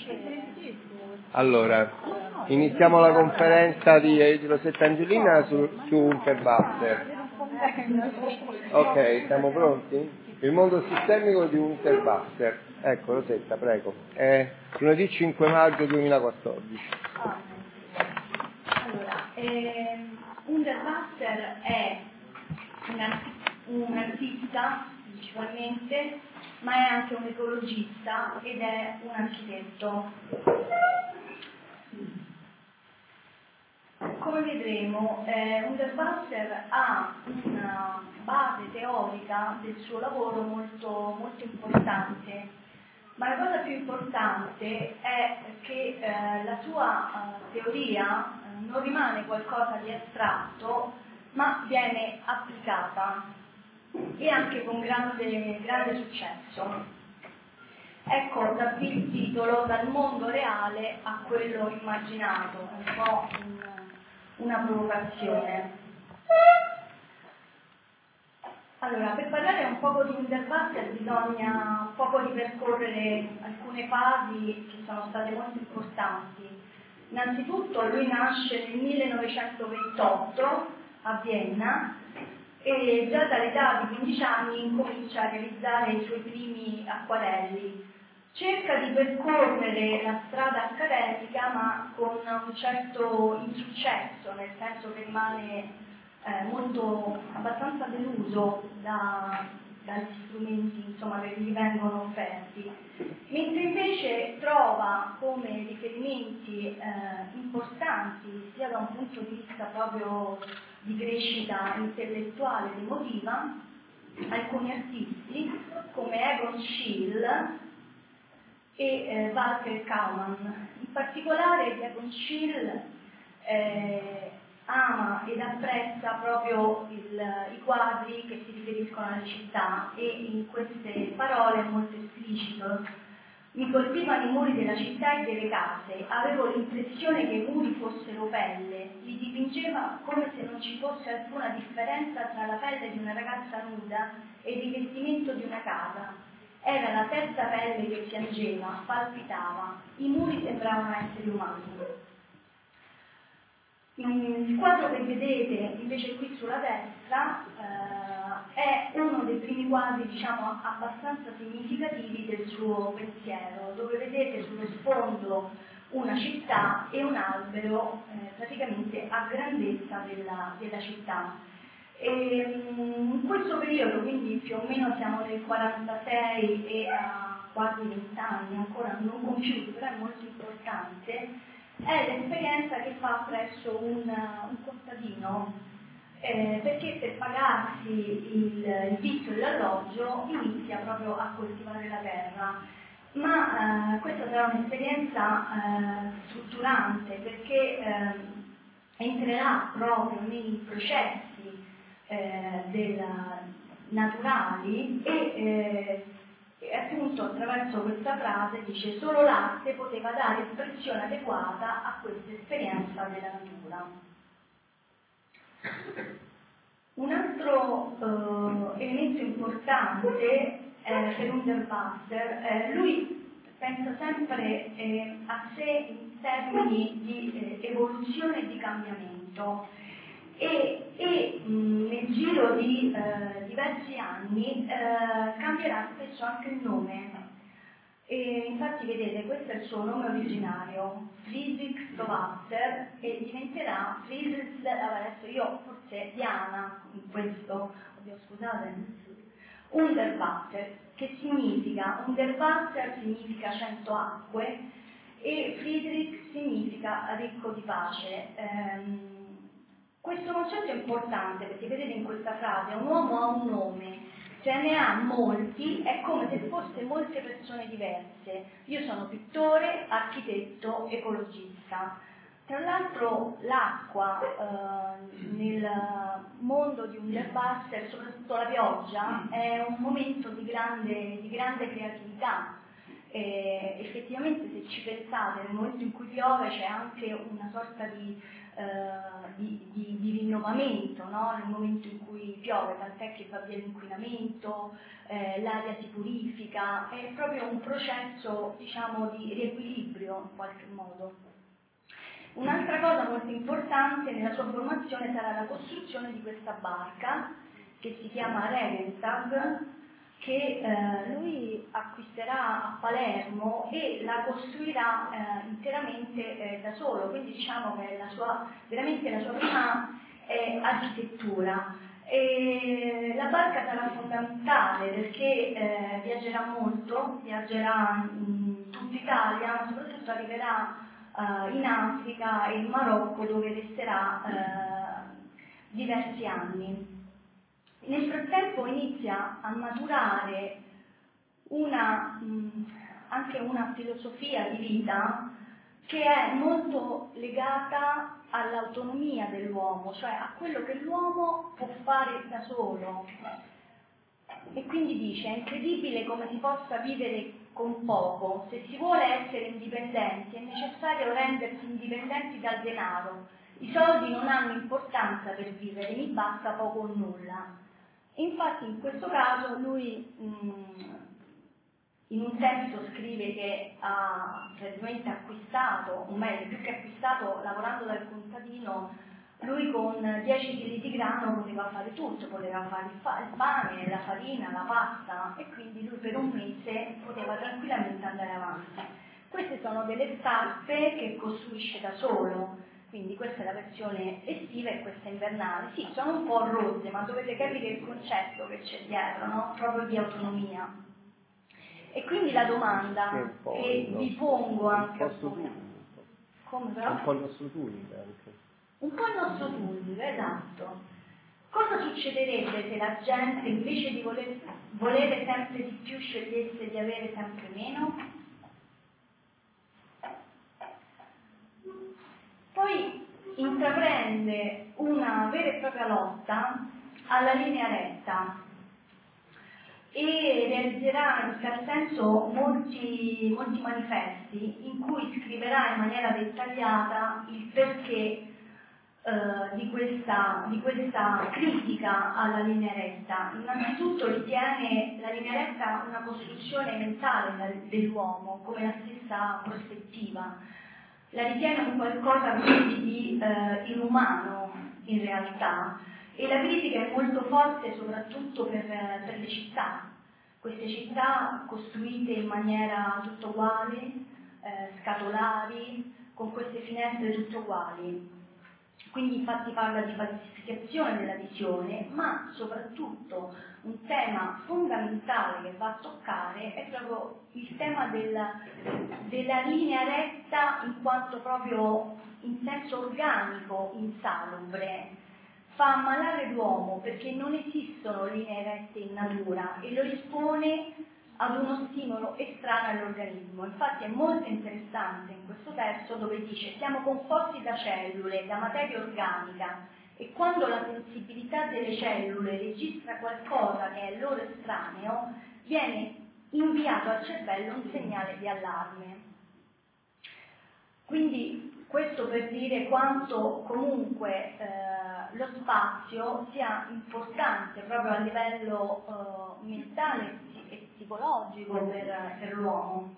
Allora, iniziamo la conferenza di Rosetta Angelina su Unterwasser. Ok, siamo pronti? Il mondo sistemico di Unterwasser. Ecco, Rosetta, prego. È lunedì 5 maggio 2014. Allora, Unterwasser è un artista, principalmente, ma è anche un ecologista ed è un architetto. Come vedremo, Unterwasser ha una base teorica del suo lavoro molto, molto importante, ma la cosa più importante è che la sua teoria non rimane qualcosa di astratto, ma viene applicata e anche con grande successo. Ecco, da qui il titolo, dal mondo reale a quello immaginato, un po' una provocazione. Allora, per parlare un poco di Unterwasser bisogna un poco ripercorrere alcune fasi che sono state molto importanti. Innanzitutto lui nasce nel 1928 a Vienna e già dall'età di 15 anni incomincia a realizzare i suoi primi acquarelli. Cerca di percorrere la strada accademica ma con un certo insuccesso, nel senso che rimane abbastanza deluso dagli strumenti insomma, che gli vengono offerti, mentre invece trova come riferimenti importanti sia da un punto di vista proprio di crescita intellettuale ed emotiva alcuni artisti come Egon Schiele e Walter Kaumann. In particolare Egon Schiele ama ed apprezza proprio i quadri che si riferiscono alle città e in queste parole è molto esplicito. Mi colpivano i muri della città e delle case, avevo l'impressione che i muri fossero pelle, li dipingeva come se non ci fosse alcuna differenza tra la pelle di una ragazza nuda e il rivestimento di una casa. Era la terza pelle che piangeva, palpitava, i muri sembravano esseri umani. Il quadro che vedete invece qui sulla destra è uno dei primi quadri, diciamo, abbastanza significativi del suo pensiero, dove vedete sullo sfondo una città e un albero praticamente a grandezza della città. E, in questo periodo, quindi più o meno siamo nel 46 e a quasi 20 anni, ancora non compiuti, però è molto importante, è l'esperienza che fa presso un contadino, perché per pagarsi il vitto e l'alloggio inizia proprio a coltivare la terra. Ma questa sarà un'esperienza strutturante, perché entrerà proprio nei processi naturali e appunto attraverso questa frase dice: solo l'arte poteva dare espressione adeguata a questa esperienza della natura. Un altro elemento importante per Unterwasser, lui pensa sempre a sé in termini di evoluzione e di cambiamento e nel giro di diversi anni cambierà spesso anche il nome. E infatti vedete, questo è il suo nome originario, Friedrich Stowasser, e diventerà Friedrich, adesso io forse Diana in questo, oddio scusate, Unterwasser, che significa, Unterwasser significa 100 acque e Friedrich significa ricco di pace. Questo concetto è importante perché vedete in questa frase un uomo ha un nome, se ne ha molti è come se fosse molte persone diverse. Io sono pittore, architetto, ecologista. Tra l'altro l'acqua nel mondo di Unterwasser, soprattutto la pioggia, è un momento di grande creatività. Effettivamente se se ci pensate, nel momento in cui piove c'è anche una sorta di rinnovamento, no? Nel momento in cui piove, tant'è che va via l'inquinamento, l'aria si purifica, è proprio un processo, diciamo, di riequilibrio in qualche modo. Un'altra cosa molto importante nella sua formazione sarà la costruzione di questa barca che si chiama Regentag, che lui acquisterà a Palermo e la costruirà interamente da solo, quindi diciamo che veramente la sua prima architettura. E la barca sarà fondamentale perché viaggerà molto, viaggerà in tutta Italia, ma soprattutto arriverà in Africa e in Marocco, dove resterà diversi anni. Nel frattempo inizia a maturare anche una filosofia di vita che è molto legata all'autonomia dell'uomo, cioè a quello che l'uomo può fare da solo. E quindi dice: è incredibile come si possa vivere con poco. Se si vuole essere indipendenti è necessario rendersi indipendenti dal denaro. I soldi non hanno importanza per vivere, mi basta poco o nulla. Infatti in questo caso lui in un testo scrive che ha praticamente acquistato, o meglio, più che acquistato, lavorando dal contadino, lui con 10 kg di grano poteva fare tutto, poteva fare il pane, la farina, la pasta, e quindi lui per un mese poteva tranquillamente andare avanti. Queste sono delle scarpe che costruisce da solo, quindi questa è la versione estiva e questa invernale. Sì, sono un po' rotte, ma dovete capire il concetto che c'è dietro, no? Proprio di autonomia. E quindi la domanda che vi pongo anche a voi. Come però? Un po' il nostro tuning anche. Un po' il nostro tuning, esatto. Cosa succederebbe se la gente, invece di volere sempre di più, scegliesse di avere sempre meno? Poi intraprende una vera e propria lotta alla linea retta e realizzerà in tal senso molti manifesti in cui scriverà in maniera dettagliata il perché di questa critica alla linea retta. Innanzitutto ritiene la linea retta una costruzione mentale dell'uomo, come la stessa prospettiva. La ritiene un qualcosa quindi di inumano in realtà, e la critica è molto forte soprattutto per le città. Queste città costruite in maniera tutto uguali, scatolari, con queste finestre tutto uguali. Quindi infatti parla di falsificazione della visione, ma soprattutto un tema fondamentale che va a toccare è proprio il tema della linea retta in quanto proprio in senso organico insalubre. Fa ammalare l'uomo perché non esistono linee rette in natura e lo espone ad uno stimolo estraneo all'organismo. Infatti è molto interessante in questo testo dove dice: siamo composti da cellule, da materia organica, e quando la sensibilità delle cellule registra qualcosa che è loro estraneo, viene inviato al cervello un segnale di allarme. Quindi questo per dire quanto comunque lo spazio sia importante proprio a livello mentale e psicologico per l'uomo.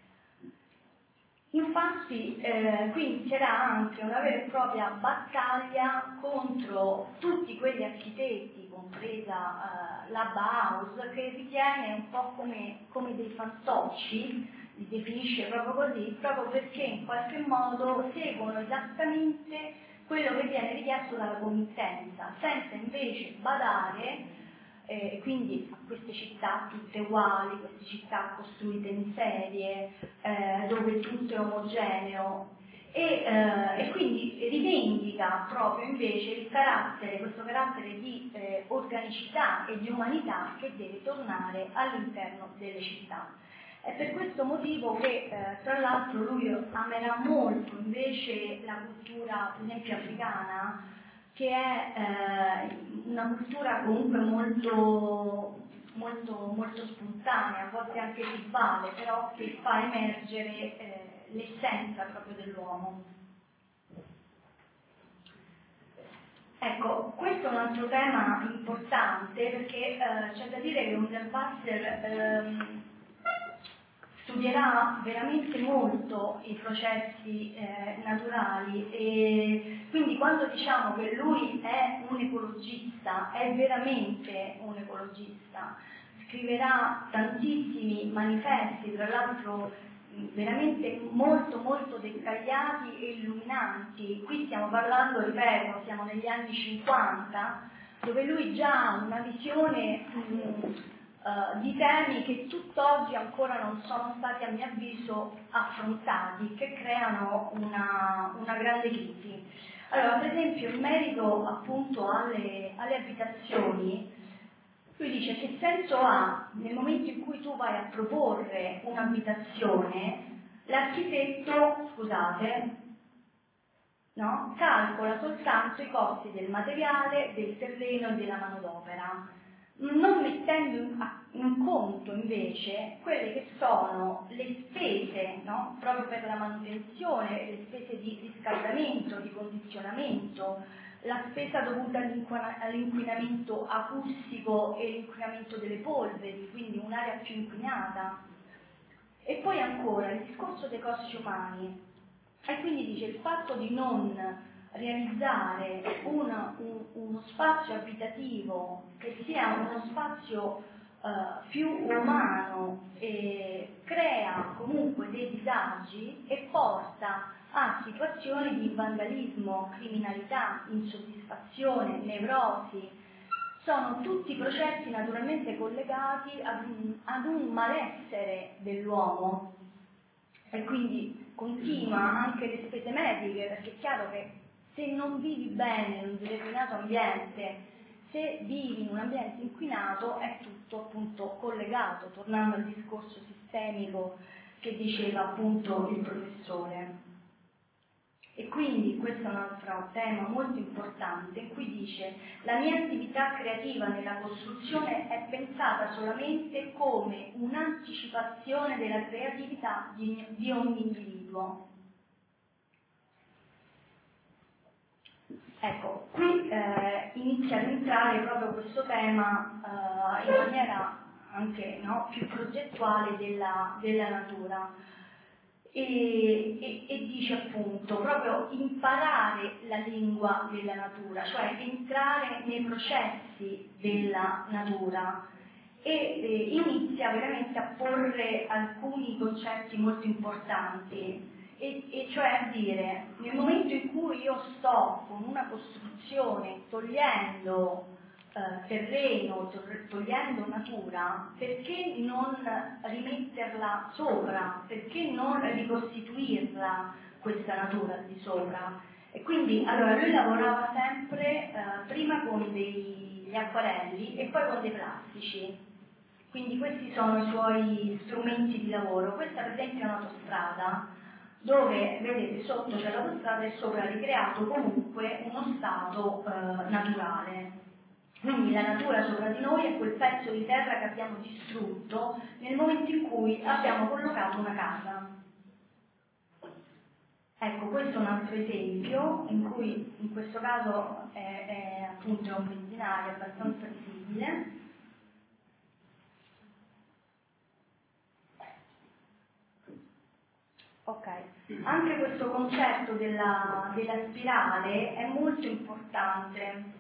Infatti qui inizierà anche una vera e propria battaglia contro tutti quegli architetti, compresa la Bauhaus, che ritiene un po' come dei fantocci, li definisce proprio così, proprio perché in qualche modo seguono esattamente quello che viene richiesto dalla committenza, senza invece badare quindi a queste città tutte uguali, queste città costruite in serie, dove tutto è omogeneo, e quindi rivendica proprio invece questo carattere di organicità e di umanità che deve tornare all'interno delle città. È per questo motivo che tra l'altro lui amerà molto invece la cultura, per esempio, africana, che è una cultura comunque molto molto, molto spontanea, a volte anche tribale, però che fa emergere l'essenza proprio dell'uomo. Ecco, questo è un altro tema importante perché c'è da dire che Hundertwasser studierà veramente molto i processi naturali, e quindi quando diciamo che lui è un ecologista, è veramente un ecologista. Scriverà tantissimi manifesti, tra l'altro veramente molto molto dettagliati e illuminanti. Qui stiamo parlando, ripeto, siamo negli anni 50, dove lui già ha una visione di temi che tutt'oggi ancora non sono stati, a mio avviso, affrontati, che creano una grande crisi. Allora, per esempio, in merito appunto alle abitazioni, lui dice: che senso ha nel momento in cui tu vai a proporre un'abitazione, l'architetto, calcola soltanto i costi del materiale, del terreno e della manodopera, non mettendo in conto invece quelle che sono le spese, proprio per la manutenzione, le spese di riscaldamento, di condizionamento, la spesa dovuta all'inquinamento acustico e l'inquinamento delle polveri, quindi un'area più inquinata. E poi ancora il discorso dei costi umani. E quindi dice: il fatto di non realizzare uno spazio abitativo che sia uno spazio più umano crea comunque dei disagi e porta a situazioni di vandalismo, criminalità, insoddisfazione, nevrosi. Sono tutti processi naturalmente collegati ad un malessere dell'uomo, e quindi continua anche le spese mediche, perché è chiaro che se non vivi bene in un determinato ambiente, se vivi in un ambiente inquinato, è tutto appunto collegato, tornando al discorso sistemico che diceva appunto il professore. E quindi questo è un altro tema molto importante, in cui dice: la mia attività creativa nella costruzione è pensata solamente come un'anticipazione della creatività di ogni individuo. Ecco, qui inizia ad entrare proprio questo tema in maniera anche più progettuale della natura. E dice appunto proprio imparare la lingua della natura, cioè entrare nei processi della natura, e inizia veramente a porre alcuni concetti molto importanti, e cioè a dire: nel momento in cui io sto con una costruzione togliendo terreno, togliendo natura, perché non rimetterla sopra, perché non ricostituirla questa natura al di sopra? E quindi allora lui lavorava sempre prima con degli acquarelli e poi con dei plastici, quindi questi sono i suoi strumenti di lavoro. Questa per esempio è un'autostrada dove vedete sotto c'è l'autostrada e sopra ricreato comunque uno stato naturale. Quindi la natura sopra di noi è quel pezzo di terra che abbiamo distrutto nel momento in cui abbiamo collocato una casa. Ecco, questo è un altro esempio in cui in questo caso è appunto un benzinaio abbastanza visibile. Ok, anche questo concetto della spirale è molto importante.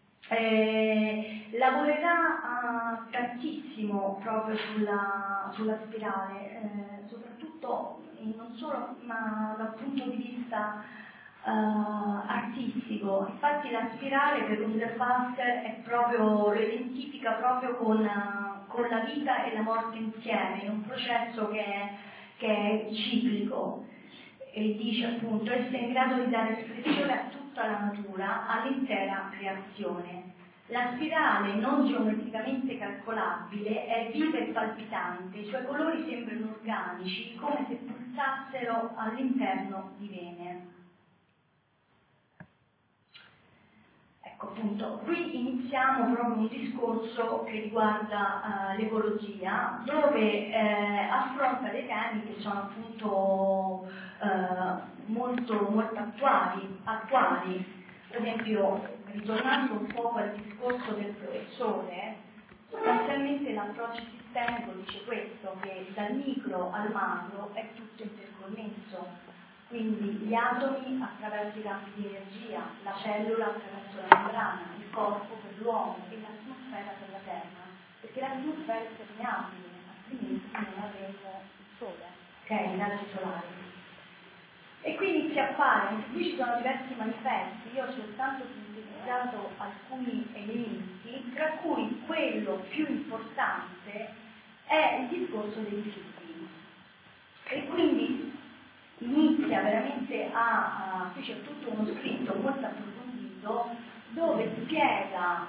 Lavorerà tantissimo proprio sulla spirale, soprattutto non solo ma dal punto di vista artistico. Infatti la spirale per Hundertwasser lo identifica proprio con la vita e la morte insieme, in un processo che è ciclico, e dice appunto: esso è in grado di dare espressione a tutta la natura, all'intera creazione. La spirale, non geometricamente calcolabile, è viva e palpitante, i suoi colori sembrano organici, come se pulsassero all'interno di vene. Ecco, appunto, qui iniziamo proprio un discorso che riguarda l'ecologia, dove affronta dei temi che sono appunto molto attuali. Per esempio, ritornando un po' al discorso del professore, sostanzialmente l'approccio sistemico dice questo, che dal micro al macro è tutto interconnesso. Quindi gli atomi attraverso i campi di energia, la cellula attraverso la membrana, il corpo per l'uomo e l'atmosfera per la Terra, perché l'atmosfera è permeabile, altrimenti non avremo il Sole, i raggi solari. E qui inizia a fare, qui ci sono diversi manifesti, io ho soltanto sintetizzato alcuni elementi, tra cui quello più importante è il discorso dei rifiuti. E quindi inizia veramente qui c'è tutto uno scritto molto approfondito dove spiega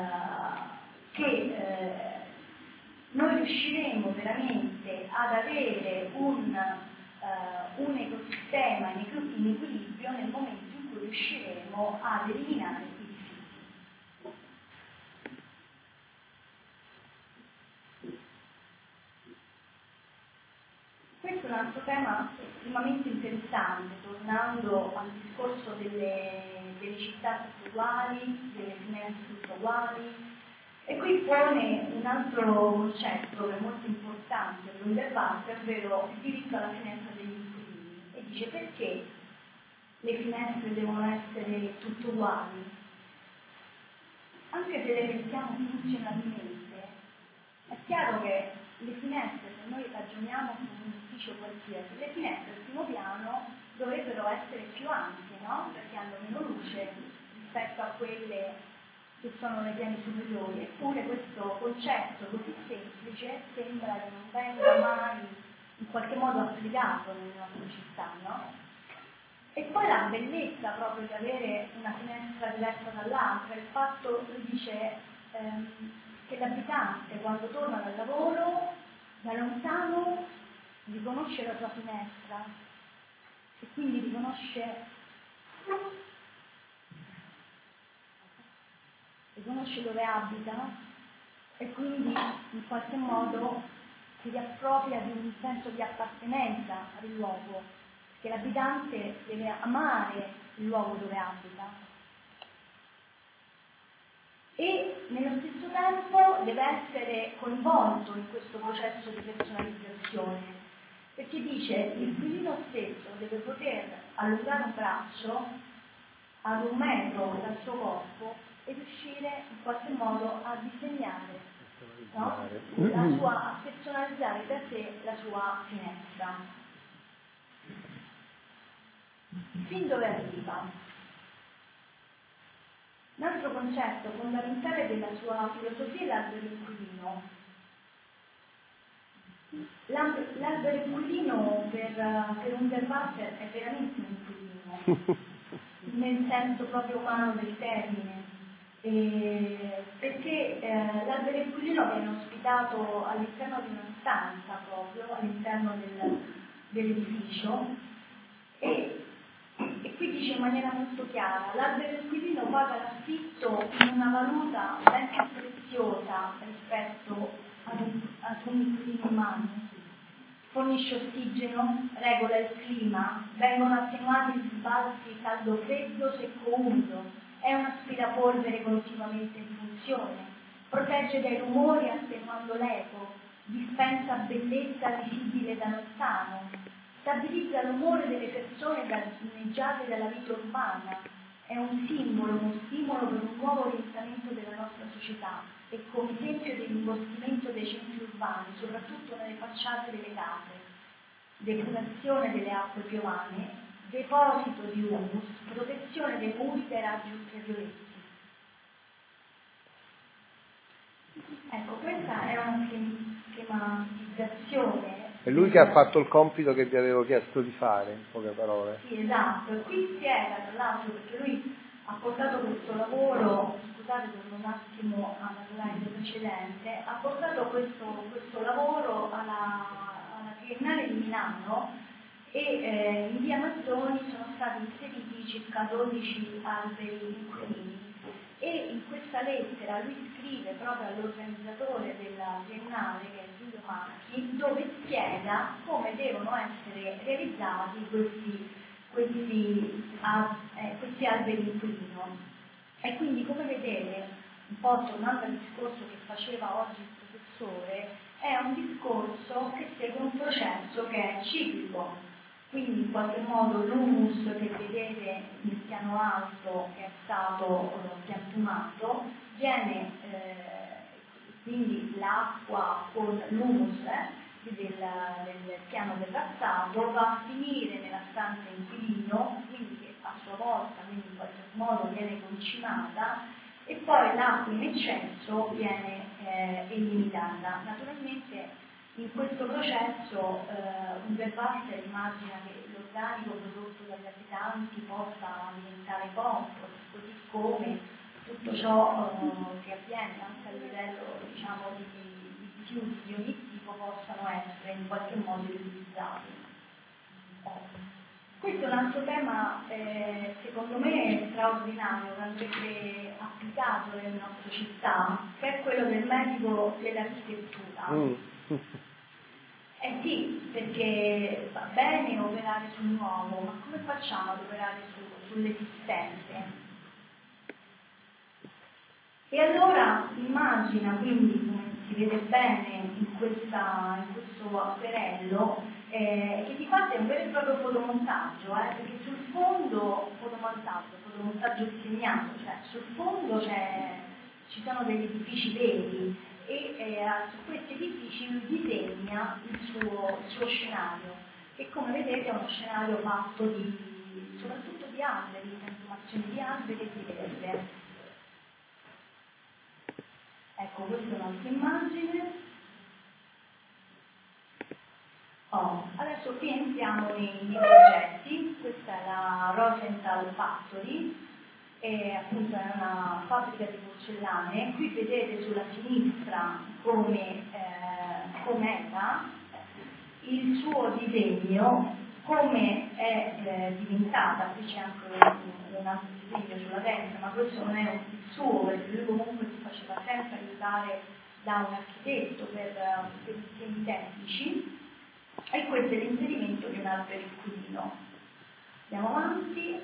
che noi riusciremo veramente ad avere un ecosistema in equilibrio nel momento in cui riusciremo ad eliminare i rifiuti. Questo è un altro tema estremamente interessante, tornando al discorso delle città tutte uguali, delle finestre tutte uguali, e qui pone un altro concetto che è molto importante per Hundertwasser, ovvero il diritto alla finestra degli inquilini, e dice perché le finestre devono essere tutte uguali, anche se le pensiamo funzionalmente. È chiaro che le finestre, se noi ragioniamo su un edificio qualsiasi, le finestre al primo piano dovrebbero essere più ampie, no? Perché hanno meno luce rispetto a quelle che sono nei piani superiori. Eppure questo concetto così semplice sembra che non venga mai in qualche modo applicato nelle nostre città, no? E poi la bellezza proprio di avere una finestra diversa dall'altra, il fatto, lui dice, che l'abitante quando torna dal lavoro da lontano riconosce la sua finestra e quindi riconosce dove abita e quindi in qualche modo si riappropria di un senso di appartenenza al luogo, perché l'abitante deve amare il luogo dove abita e nello stesso tempo deve essere coinvolto in questo processo di personalizzazione, perché dice il inquilino stesso deve poter allungare un braccio ad 1 metro dal suo corpo e riuscire in qualche modo a disegnare, no? A personalizzare da sé la sua finestra. Fin dove arriva? Un altro concetto fondamentale della sua filosofia è l'albero inquilino. L'albero inquilino per Hundertwasser è veramente un inquilino, nel senso proprio umano del termine. Perché l'albero inquilino viene ospitato all'interno di una stanza proprio, all'interno dell'edificio e qui dice in maniera molto chiara, l'albero inquilino paga l'affitto in una valuta ben più preziosa rispetto ad un inquilino umano. Fornisce ossigeno, regola il clima, vengono attenuati i sbalzi caldo-freddo, secco-umido, è un aspirapolvere continuamente in funzione, protegge dai rumori attenuando l'eco, dispensa bellezza visibile da lontano, stabilizza l'umore delle persone danneggiate dalla vita urbana, è un simbolo, uno stimolo per un nuovo orientamento della nostra società e come esempio dell'investimento dei centri urbani, soprattutto nelle facciate delle case, depurazione delle acque piovane, deposito di humus, protezione dei muri dai raggi ultravioletti. Ecco, questa è una schematizzazione. È lui che ha fatto il compito che vi avevo chiesto di fare, in poche parole. Sì, esatto. E qui spiega, tra l'altro, perché lui ha portato questo lavoro, scusate per un attimo alla slide precedente, ha portato questo lavoro alla Triennale di Milano e in via Mazzoni sono stati inseriti circa 12 alberi inquilini e in questa lettera lui scrive proprio all'organizzatore della Biennale, che è Giulio Macchi, dove spiega come devono essere realizzati questi alberi in pino. E quindi, come vedete, un po' tornando al discorso che faceva oggi il professore, è un discorso che segue un processo che è ciclico. Quindi in qualche modo l'humus che vedete nel piano alto che è stato piantumato viene, quindi l'acqua con l'humus del piano terrazzato va a finire nella stanza inquilino, quindi che a sua volta quindi in qualche modo viene concimata e poi l'acqua in eccesso viene eliminata. Naturalmente in questo processo un Verbaster immagina che l'organico prodotto dagli abitanti possa diventare compost, così come tutto ciò che avviene anche a livello diciamo, di rifiuti di ogni tipo possano essere in qualche modo utilizzati. Questo è un altro tema secondo me straordinario che andrebbe applicato nelle nostre città, che è quello del medico dell'architettura. Sì, perché va bene operare sul nuovo, ma come facciamo ad operare sull'esistente? E allora immagina quindi, come si vede bene in questo apparello, che di fatto è un vero e proprio fotomontaggio, perché sul fondo, fotomontaggio disegnato, cioè sul fondo ci sono degli edifici veri, e su questi edifici lui disegna il suo scenario, che come vedete è uno scenario fatto soprattutto di alberi, di consumazione di alberi e di verde. Ecco, questa è un'altra immagine. Adesso qui entriamo nei progetti. Questa è la Rosenthal Factory, appunto è una fabbrica di porcellane. Qui vedete sulla sinistra come era il suo disegno, come è diventata. Qui c'è anche un altro disegno sulla destra, ma questo non è il suo, perché lui comunque si faceva sempre aiutare da un architetto per i disegni tecnici, e questo è l'inserimento di un albero inquilino. Andiamo avanti,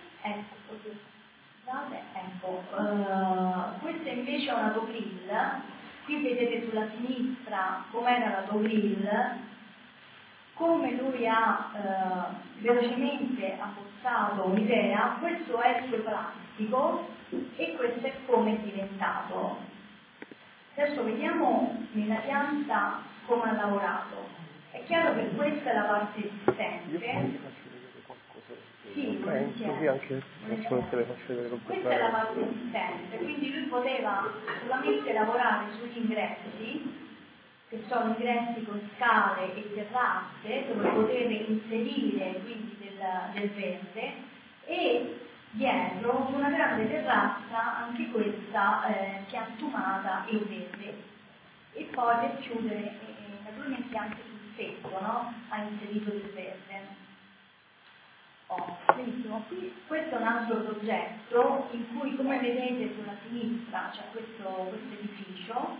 questa invece è un autogrill. Qui vedete sulla sinistra com'era l'autogrill, come lui ha velocemente abbozzato un'idea. Questo è il suo plastico e questo è come è diventato. Adesso vediamo nella pianta come ha lavorato. È chiaro che questa è la parte esistente. Sì, così anche te le faccio vedere. Questa è la parte esistente, quindi lui poteva solamente lavorare sugli ingressi, che sono ingressi con scale e terrazze, dove poteva inserire quindi del verde, e dietro una grande terrazza, anche questa piantumata e verde, e poi per chiudere naturalmente anche sul tetto, no? Ha inserito del verde. Benissimo, qui questo è un altro progetto in cui, come vedete sulla sinistra, c'è questo edificio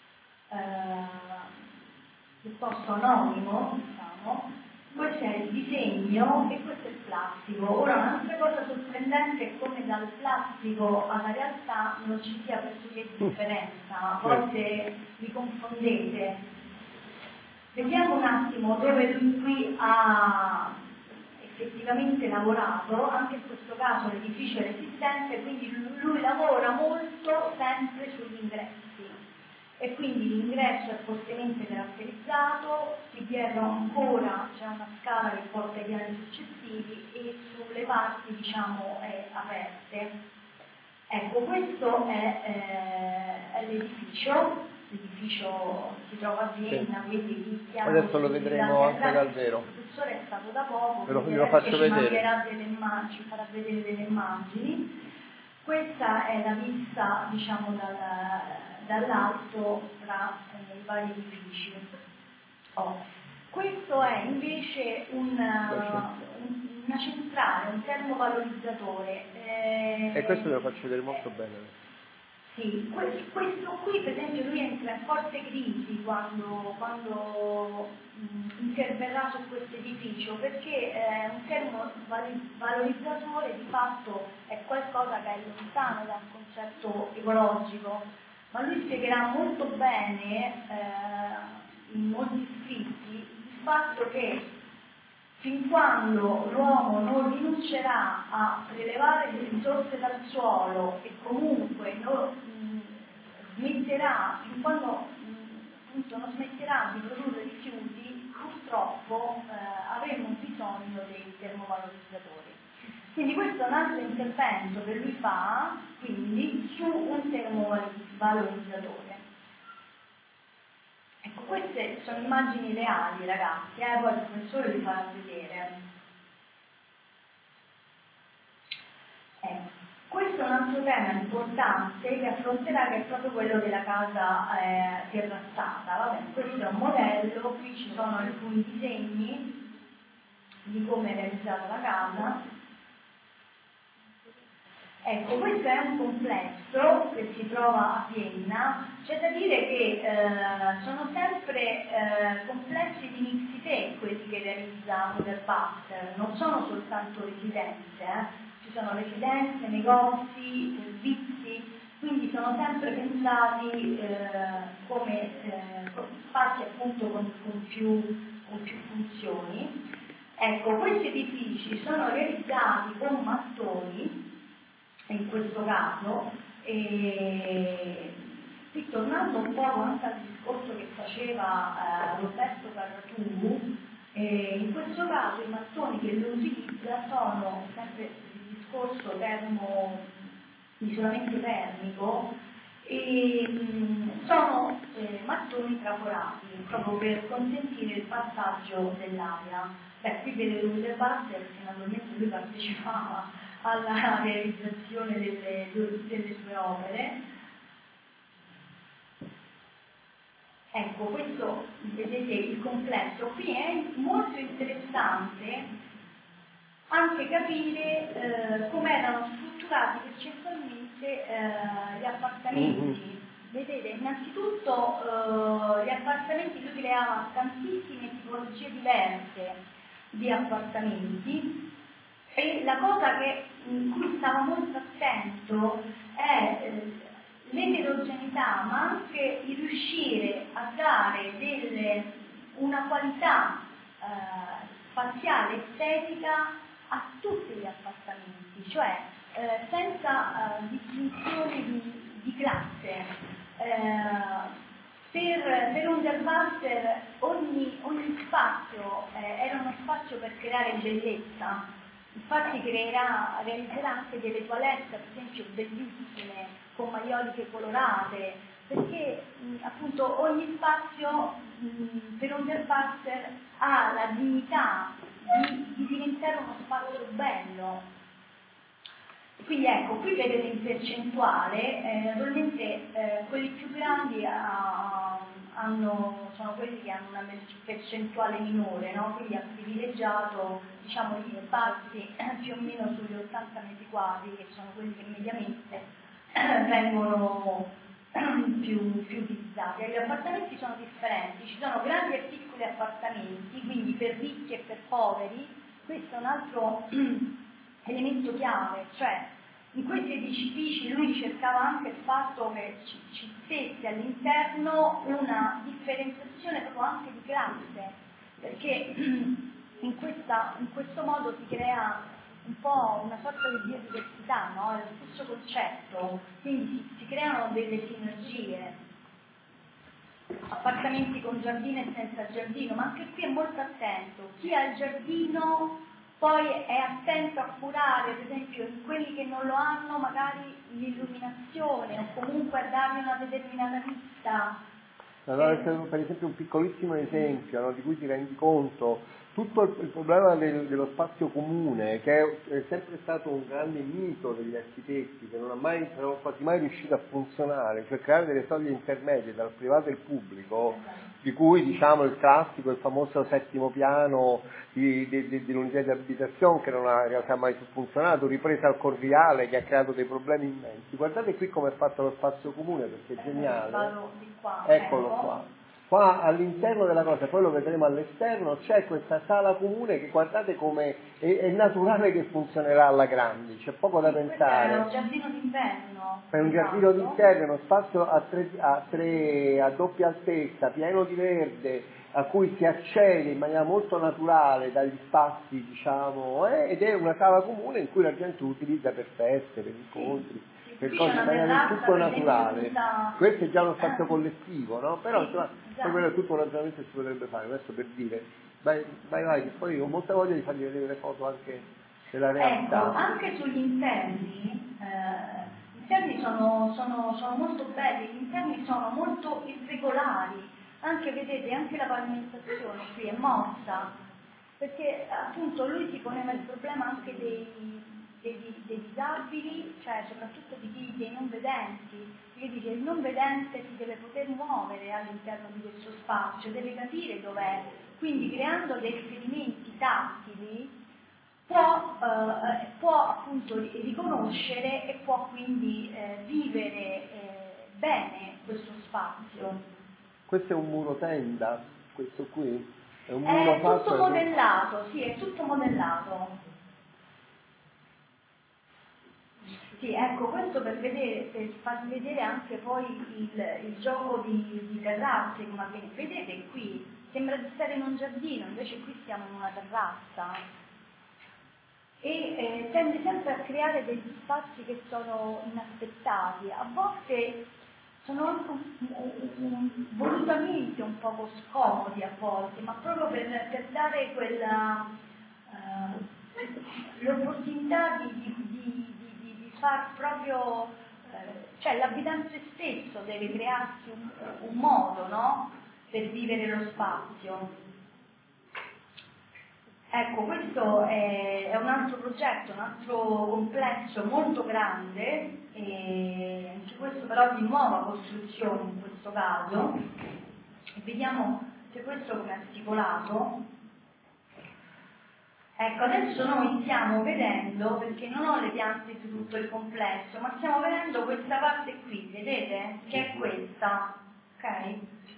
piuttosto anonimo, diciamo. Questo è il disegno e questo è il plastico. Ora, un'altra cosa sorprendente è come dal plastico alla realtà non ci sia pressoché differenza, a volte li confondete. Vediamo un attimo dove lui qui ha effettivamente lavorato. Anche in questo caso l'edificio è resistente, quindi lui lavora molto sempre sugli ingressi, e quindi l'ingresso è fortemente caratterizzato, qui dietro ancora c'è una scala che porta ai piani successivi e sulle parti diciamo aperte. Ecco, questo è l'edificio si trova a Vienna, quindi il piano. Adesso lo vedremo anche dal vero. Il professore è stato da poco, Ve lo faccio vedere. Ci farà vedere delle immagini. Questa è la vista diciamo dall'alto tra i vari edifici. Questo è invece una centrale, un termovalorizzatore. E questo ve lo faccio vedere molto bene. Sì, questo qui per esempio lui entra in forte crisi quando interverrà su questo edificio, perché un termovalorizzatore di fatto è qualcosa che è lontano dal concetto ecologico, ma lui spiegherà molto bene in molti scritti il fatto che fin quando l'uomo non rinuncerà a prelevare le risorse dal suolo e comunque smetterà, fin quando appunto non smetterà di produrre rifiuti, purtroppo avremo bisogno dei termovalorizzatori. Quindi questo è un altro intervento che lui fa, quindi, su un termovalorizzatore. Ecco, queste sono immagini reali, ragazzi, poi il professore vi farà vedere. Questo è un altro tema importante che affronterà, che è proprio quello della casa terrazzata. Vabbè, questo è un modello, qui ci sono alcuni disegni di come è realizzata la casa. Ecco, questo è un complesso che si trova a Vienna. C'è da dire che sono sempre complessi di mixité quelli che realizza Unterbasser, non sono soltanto residenze, ci sono residenze, negozi, servizi, quindi sono sempre pensati come spazi appunto con più funzioni. Ecco, questi edifici sono realizzati con mattoni, in questo caso, qui tornando un po' anche al discorso che faceva Roberto Carratù, in questo caso i mattoni che lui utilizza sono sempre il discorso di isolamento termico, sono mattoni traforati proprio per consentire il passaggio dell'aria. Qui vedete Unterbasser, che naturalmente lui partecipava alla realizzazione delle sue opere. Ecco, questo vedete il complesso. Qui è molto interessante anche capire come erano strutturati concettualmente gli appartamenti. Vedete, innanzitutto gli appartamenti, lui creava tantissime tipologie diverse di appartamenti. E la cosa in cui stava molto attento è l'eterogeneità, ma anche il riuscire a dare una qualità spaziale estetica a tutti gli appartamenti, cioè senza distinzione di classe. Per Unterbasser ogni spazio era uno spazio per creare bellezza. Infatti realizzerà anche delle toilette, per esempio, bellissime, con maioliche colorate, perché appunto ogni spazio per Unterbasser ha la dignità di diventare uno spazio bello. Quindi ecco, qui vedete in percentuale, naturalmente quelli più grandi sono quelli che hanno una percentuale minore, no? Quindi ha privilegiato, diciamo, gli spazi più o meno sugli 80 metri quadri, che sono quelli che mediamente vengono più utilizzati. Gli appartamenti sono differenti, ci sono grandi e piccoli appartamenti, quindi per ricchi e per poveri. Questo è un altro elemento chiave, cioè in questi edifici lui cercava anche il fatto che ci stesse all'interno una differenziazione proprio anche di classe, perché in questo modo si crea un po' una sorta di biodiversità, no? È lo stesso concetto, quindi si creano delle sinergie, appartamenti con giardino e senza giardino, ma anche qui è molto attento, chi ha il giardino poi è attento a curare, per esempio, in quelli che non lo hanno, magari l'illuminazione o comunque a dargli una determinata vista. Allora, per esempio un piccolissimo esempio, no, di cui ti rendi conto, tutto il problema dello spazio comune, che è sempre stato un grande mito degli architetti, che non è quasi mai riuscito a funzionare, cioè creare delle soglie intermedie tra il privato e il pubblico, di cui diciamo il classico, il famoso settimo piano dell'unità di abitazione che non ha in realtà mai funzionato, ripresa al Corviale che ha creato dei problemi immensi. Guardate qui come è fatto lo spazio comune, perché è geniale. Vado di qua, Eccolo ecco. qua. Qua all'interno della cosa, poi lo vedremo all'esterno, c'è questa sala comune che guardate come è naturale che funzionerà alla grande, c'è poco da pensare. È un giardino d'inverno. È un giardino d'interno, uno spazio a doppia altezza, pieno di verde, a cui si accede in maniera molto naturale dagli spazi, diciamo, ed è una sala comune in cui la gente utilizza per feste, per incontri. Per cose in maniera del tutto naturale. Questo è già uno spazio collettivo, no? Però insomma, poi quello è tutto un ragionamento che si potrebbe fare, adesso per dire, vai, che poi ho molta voglia di fargli vedere le foto anche della realtà. Ecco, anche sugli interni, gli interni sono molto belli, gli interni sono molto irregolari, anche vedete, anche la pavimentazione qui è mossa, perché appunto lui si poneva il problema anche dei disabili, cioè soprattutto dei non vedenti, perché dice il non vedente si deve poter muovere all'interno di questo spazio, deve capire dov'è, quindi creando dei riferimenti tattili può appunto riconoscere e può quindi vivere bene questo spazio. Questo è un muro tenda, questo qui è un muro fatto... È tutto modellato, sì, è tutto modellato. Sì, ecco, questo per farvi vedere anche poi il gioco di terrazze, come avviene. Vedete qui, sembra di stare in un giardino, invece qui siamo in una terrazza. E tende sempre a creare degli spazi che sono inaspettati, a volte sono anche volutamente un poco scomodi a volte, ma proprio per dare quella l'opportunità di far proprio, cioè l'abitante stesso deve crearsi un modo, no? Per vivere lo spazio. Ecco, questo è un altro progetto, un altro complesso molto grande, e anche questo però di nuova costruzione in questo caso. E vediamo se questo come è articolato. Ecco, adesso noi stiamo vedendo, perché non ho le piante su tutto il complesso, ma stiamo vedendo questa parte qui, vedete? Che è questa, ok?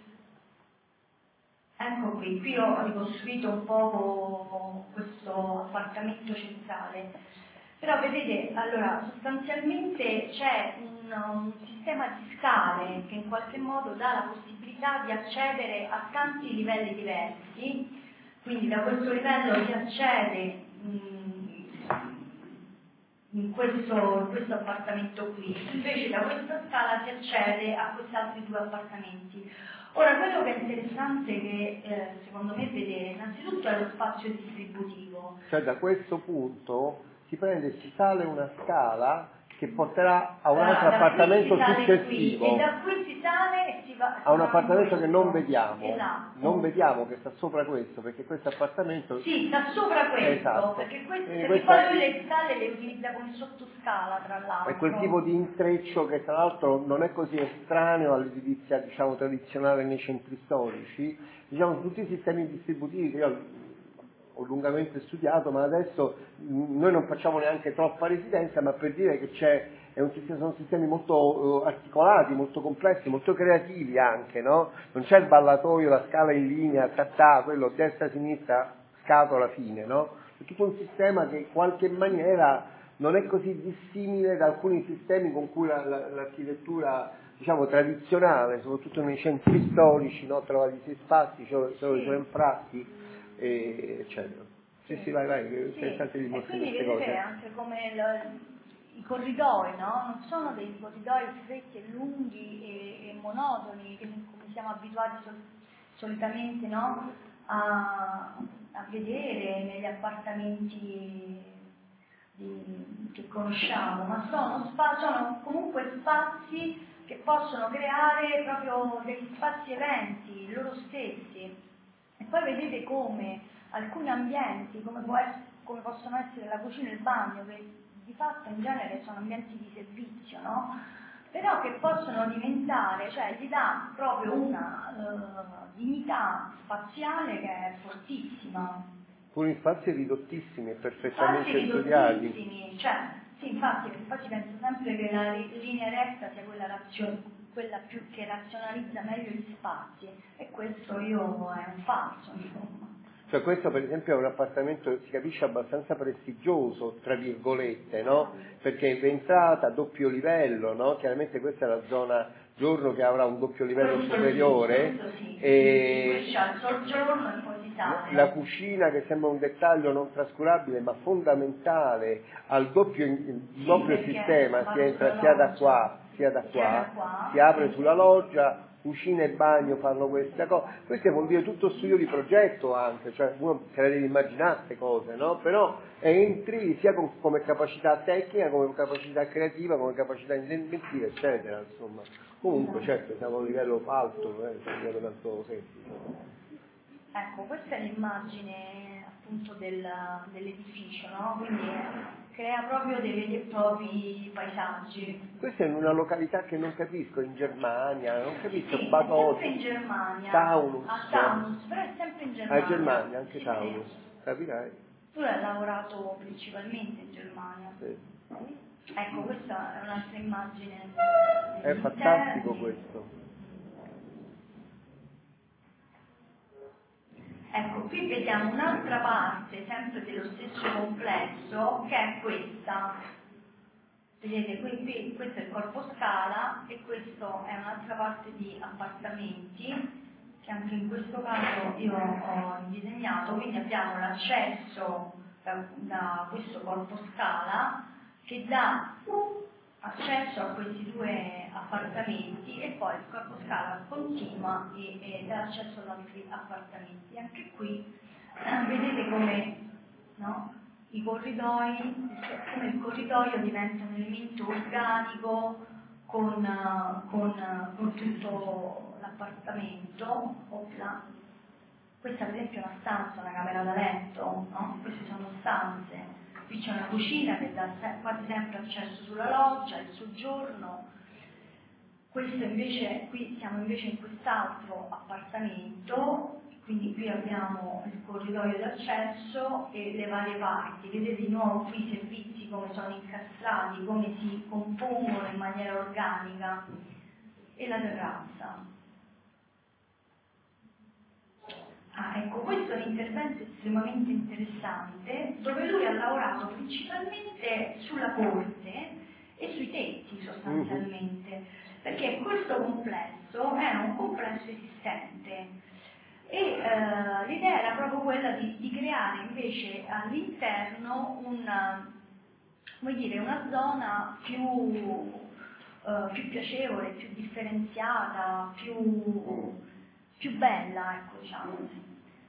Ecco qui ho ricostruito un po' questo appartamento centrale, però vedete, allora sostanzialmente c'è un sistema di scale che in qualche modo dà la possibilità di accedere a tanti livelli diversi, quindi da questo livello si accede in questo appartamento qui, invece da questa scala si accede a questi altri due appartamenti. Ora, quello che è interessante che secondo me vedere innanzitutto è lo spazio distributivo. Cioè da questo punto si prende e si sale una scala che porterà a un altro appartamento successivo. Qui, e da qui si sale e si va a un appartamento che non vediamo. Esatto. Non vediamo che sta sopra questo, perché questo appartamento... Sì, sta sopra questo, esatto. perché poi lui le scale le utilizza come sottoscala, tra l'altro. È quel tipo di intreccio che tra l'altro non è così estraneo all'edilizia, diciamo, tradizionale nei centri storici. Diciamo, tutti i sistemi distributivi che io ho lungamente studiato, ma adesso noi non facciamo neanche troppa residenza, ma per dire che sono sistemi molto articolati, molto complessi, molto creativi anche, no? Non c'è il ballatoio, la scala in linea, quello destra-sinistra, scatola fine, no? È tutto un sistema che in qualche maniera non è così dissimile da alcuni sistemi con cui l'architettura, diciamo, tradizionale, soprattutto nei centri storici, no? Trova di sé spazi, solo i suoi anfratti, eccetera. Sì, vai, è interessante di mostrare queste cose. E quindi vedete anche come i corridoi, no? Non sono dei corridoi stretti e lunghi e monotoni, come siamo abituati solitamente, no? a vedere negli appartamenti che conosciamo, ma sono comunque spazi che possono creare proprio degli spazi eventi loro stessi. E poi vedete come alcuni ambienti, come possono essere la cucina e il bagno, che di fatto in genere sono ambienti di servizio, no? però che possono diventare, cioè gli dà proprio una dignità spaziale che è fortissima. Pure in spazi ridottissimi e perfettamente studiati. Cioè, sì, infatti penso sempre che la linea retta sia quella più che razionalizza meglio gli spazi, e questo è un falso, insomma. Cioè questo per esempio è un appartamento, si capisce, abbastanza prestigioso, tra virgolette, no? Perché è entrata a doppio livello, no? Chiaramente questa è la zona giorno che avrà un doppio livello questo superiore. Sì. E c'è il soggiorno e poi si sale. La cucina, che sembra un dettaglio non trascurabile ma fondamentale al doppio sistema, si entra sia da qua, si apre sulla loggia, cucina e bagno fanno questa cosa. Questo vuol dire tutto studio di progetto anche, cioè uno se le deve immaginare queste cose, no? Però entri sia come capacità tecnica, come capacità creativa, come capacità inventiva, eccetera, insomma. Comunque certo siamo a un livello alto, a un livello tanto semplice. Ecco, questa è l'immagine appunto dell'edificio, no? Quindi crea proprio dei veri e propri paesaggi. Questa è in una località che non capisco, in Germania, non capisco, sì, Badod, è sempre in Germania. Taunus. Taunus, però è sempre in Germania. In Germania, anche sì, Taunus, sì. capirai. Tu hai lavorato principalmente in Germania. Sì. Ecco, questa è un'altra immagine. È fantastico questo. Ecco, qui vediamo un'altra parte, sempre dello stesso complesso, che è questa. Vedete, qui questo è il corpo scala e questo è un'altra parte di appartamenti, che anche in questo caso io ho disegnato. Quindi abbiamo l'accesso da questo corpo scala che dà accesso a questi due appartamenti, e poi il corpo scala continua e dà accesso ad altri appartamenti. Anche qui vedete come, no, i corridoi, come il corridoio diventa un elemento organico con tutto l'appartamento. Questa per esempio è una stanza, una camera da letto, no? Queste sono stanze. Qui c'è una cucina che dà quasi sempre accesso sulla loggia, il soggiorno. Questo invece, qui siamo invece in quest'altro appartamento, quindi qui abbiamo il corridoio d'accesso e le varie parti. Vedete di nuovo qui i servizi come sono incastrati, come si compongono in maniera organica, e la terrazza. Ecco, questo è un intervento estremamente interessante, dove lui ha lavorato principalmente sulla corte e sui tetti sostanzialmente, perché questo complesso era un complesso esistente e l'idea era proprio quella di creare invece all'interno una zona più piacevole, più differenziata, più bella, ecco, diciamo così.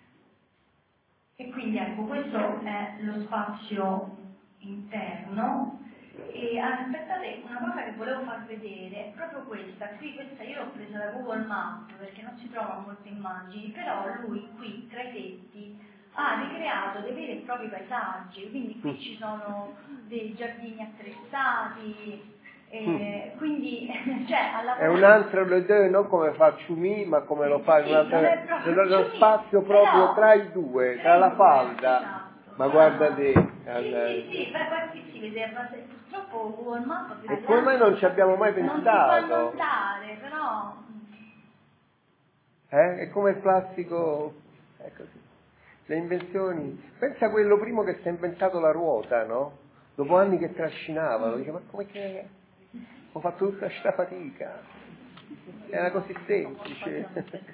E quindi ecco, questo è lo spazio interno. E aspettate, una cosa che volevo far vedere è proprio questa. Questa io l'ho presa da Google Maps perché non si trovano molte immagini, però lui qui tra i tetti ha ricreato dei veri e propri paesaggi, quindi qui ci sono dei giardini attrezzati. Quindi cioè, è un altro idea, non come fa Ciumi, ma come lo fa in uno spazio proprio tra i due, tra la falda. Esatto. Ma guarda te. Sì, poi si vedeva, purtroppo Google Maps. E come mai non ci abbiamo mai pensato? Non si può andare, però. È come il plastico, è così. Le invenzioni. Pensa a quello primo che si è inventato la ruota, no? Dopo anni che trascinavano, dice, ma come che ho fatto tutta questa fatica? Era così semplice.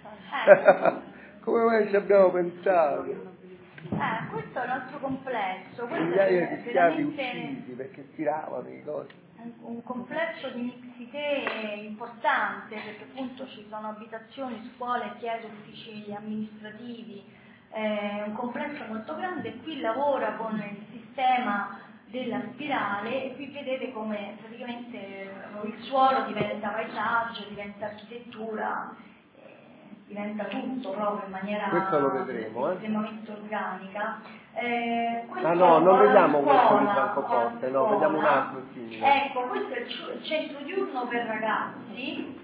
Come mai ci abbiamo pensato? Questo è un altro complesso. Migliaia di schiavi uccisi perché tiravano i cosi. Un complesso di mixité importante, perché appunto ci sono abitazioni, scuole, chiese, uffici amministrativi, un complesso molto grande. Qui lavora con il sistema della spirale e qui vedete come praticamente il suolo diventa paesaggio, diventa architettura. diventa tutto proprio in maniera questo lo vedremo, estremamente organica. Non vediamo questo di Francoforte, no, vediamo un altro simile. Ecco, questo è il centro diurno per ragazzi,